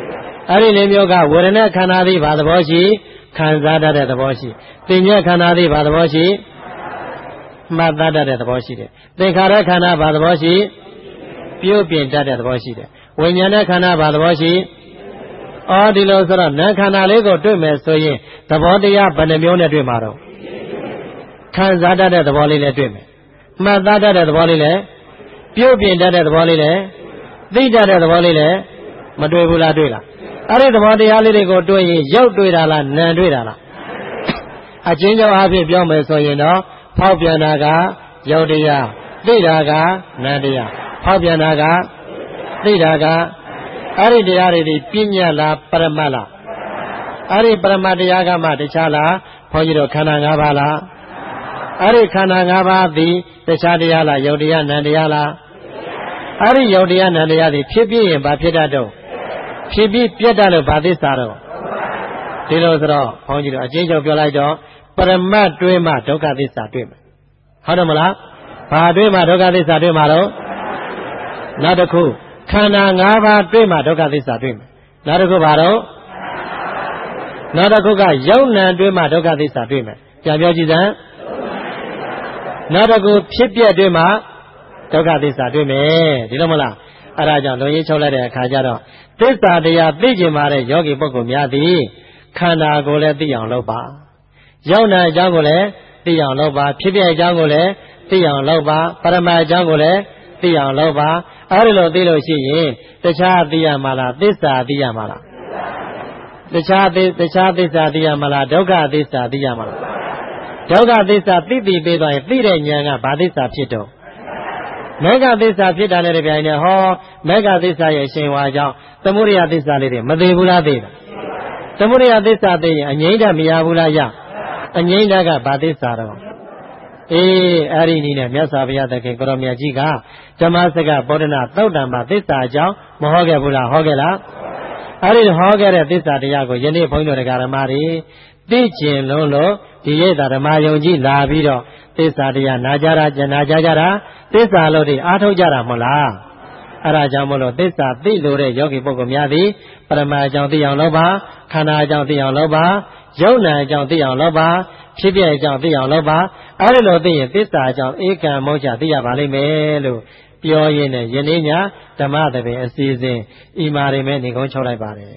အဲ့ဒီလေးမျိုးကဝေဒနာခန္ဓာသည်ဘာသဘောရှိခံစားတတ်တဲ့သဘောရှိသင်ညက်ခန္ဓာသည်ဘာသဘောရှိမှတ်သားတတ်တဲ့သဘောရှိတယ်သင်္ခါရခန္ဓာဘာသဘောရှိပြုတ်ပြင်တတ်တဲ့သဘောရှိတယ်ဝိညာဉ်နဲ့ခန္ဓာဘာသဘောရှိဒီလိုဆိုတော့နာခန္ဓာလေးကိုတွေ့မယ်ဆိုရင်သဘောတရားဘယ်နှမျိုးနဲ့တွေ့မှာတော့ခံစားတတ်တဲ့သဘောလေးနဲ့တွေ့မယ်မှတ်သားတတ်တဲ့သဘောလေးနဲ့ပြုတ်ပြင်တတ်တဲ့သဘောလေးနဲ့သိတတ်တဲ့သဘောလေးနဲ့မတွေ့ဘူးလားတွေ့လားအဲ့ဒီသဘောတရားလေးတွေကိုတွေ့ရင်ရုပ်တွေ့တာလားနာမ်တွေ့တာလားအချင်းချင်းအားဖြင့်ပြောမယ်ဆိုရင်တော့ဖောက်ပြန်တာကရုပ်တရားသိတာကနာမ်တရားဖောက်ပြန်တာကသိတာကအဲ့ဒီတရားတွေပညာလားပရမတ်လားအဲ့ဒီပရမတ်တရားကမှတခြားလားဘုန်းကြီးတို့ခန္ဓာ၅ပါးလားအဲ့ဒီခန္ဓာ၅ပါးသည်တခြားတရားလားယုတ်တရားနံတရားလားအဲ့ဒီယုတ်တရားနံတရားသည်ဖြစ်ပြီးရင်ဘာဖြစ်တတ်တော့ဖြစ်ပြီးပြတ်တတ်လို့ဘာသစ္စာတော့ဒီလိုဆိုတော့ဘုန်းကြီးတို့အချင်းချင်းပြောလိုက်တော့ပရမတ်တွေးမှဒုက္ခသစ္စာတွေ့မယ်ဟုတ်တယ်မလားဘာတွေးမှဒုက္ခသစ္စာတွေ့မှာတော့နောက်တစ်ခုခန္ဓာ၅ပါးတွေ့မှဒုက္ခသစ္စာတွေ့မယ်နောက်တစ်ခုဘာတော့နောက်တစ်ခုကယုတ်နံတွေ့မှဒုက္ခသစ္စာတွေ့မယ်ပြန်ပြောကြည့်စမ်းနောက်တစ်ခုဖြစ်ပြတွေ့မှဒုက္ခသစ္စာတွေ့မယ်ဒီလိုမလားအဲ့ဒါကြောင့်လုံရေးချုပ်လိုက်တဲ့အခါကျတော့သစ္စာတရားသိကျင်ပါတဲ့ယောဂီပုဂ္ဂိုလ်များသည်ခန္ဓာကိုယ်လည်းသိအောင်လုပ်ပါယုတ်နံအကြောင်းကိုလည်းသိအောင်လုပ်ပါဖြစ်ပြအကြောင်းကိုလည်းသိအောင်လုပ်ပါပရမတ်အကြောင်းကိုလည်းသိအောင်လုပ်ပါအဲ့ဒီလိုသိလို့ရှိရင်တခြားသိရမှာလားသစ္စာသိရမှာလားတခြားသစ္စာသိရမှာလားဒုက္ခသစ္စာသိရမှာလားဒုက္ခသစ္စာသိပေးသွားရင်သိတဲ့ဉာဏ်ကဘာသစ္စာဖြစ်တော့မေဃသစ္စာဖြစ်တာနဲ့တပြိုင်တည်းဟောမေဃသစ္စာရဲ့ရှင်ဝါကြောင့်သမုဒယသစ္စာလေးတွေမသိဘူးလားသိတာသမုဒယသစ္စာသိရင်အငြိမ့်တမရဘူးလားရအငြိမ့်တကဘာသစ္စာတော့အဲ့ဒီနည်းနဲ့မြတ်စွာဘုရားသခင်ကိုရောမြတ်ကြီးကဓမ္မစကဗောဓနာသုတ်တံမှာသစ္စာအကြောင်းမဟောခဲ့ဘူးလားဟောခဲ့လားအဲ့ဒီဟောခဲ့တဲ့သစ္စာတရားကိုယနေ့ဘုန်းကြီးတို့ဓမ္မတွေသိကျင်လုံးလို့ဒီရိပ်သာဓမ္မယုံကြည်လာပြီးတော့သစ္စာတရားနာကြတာသစ္စာလို့ဒီအားထုတ်ကြတာမဟုတ်လားအဲ့ဒါကြောင့်မလို့သစ္စာသိလို့တဲ့ယောဂီပုဂ္ဂိုလ်များသည်ပရမတ်အကြောင်းသိအောင်လုပ်ပါခန္ဓာအကြောင်းသိအောင်လုပ်ပါယုတ်နံအကြောင်းသိအောင်လုပ်ပါဖြစ်ပြအကြောင်းသိအောင်လုပ်ပါအဲ့ဒီလိုသိရင်သစ္စာအကြောင်းဧကံမောချသိရပါလိမ့်မယ်လို့ပြောရင်းနဲ့ယနေ့ညဓမ္မသဘင်အစီအစဉ်ဤမာရီမဲ့နေကုန်းချုပ်လိုက်ပါတယ်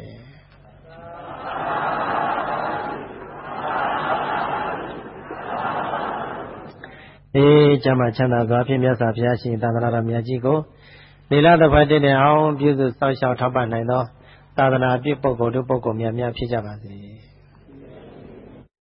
ကျမ်းမာချမ်းသာစွာဖြင့်မြတ်စွာဘုရားရှင်သာသနာတော်မြတ်ကြီးကိုနေလတစ်ဖက်တည်းအောင်ပြုစုစောင့်ရှောက်ထောက်ပံ့နိုင်သောသာသနာပြုပုဂ္ဂိုလ်တို့ပုဂ္ဂိုလ်များဖြစ်ကြပါစေ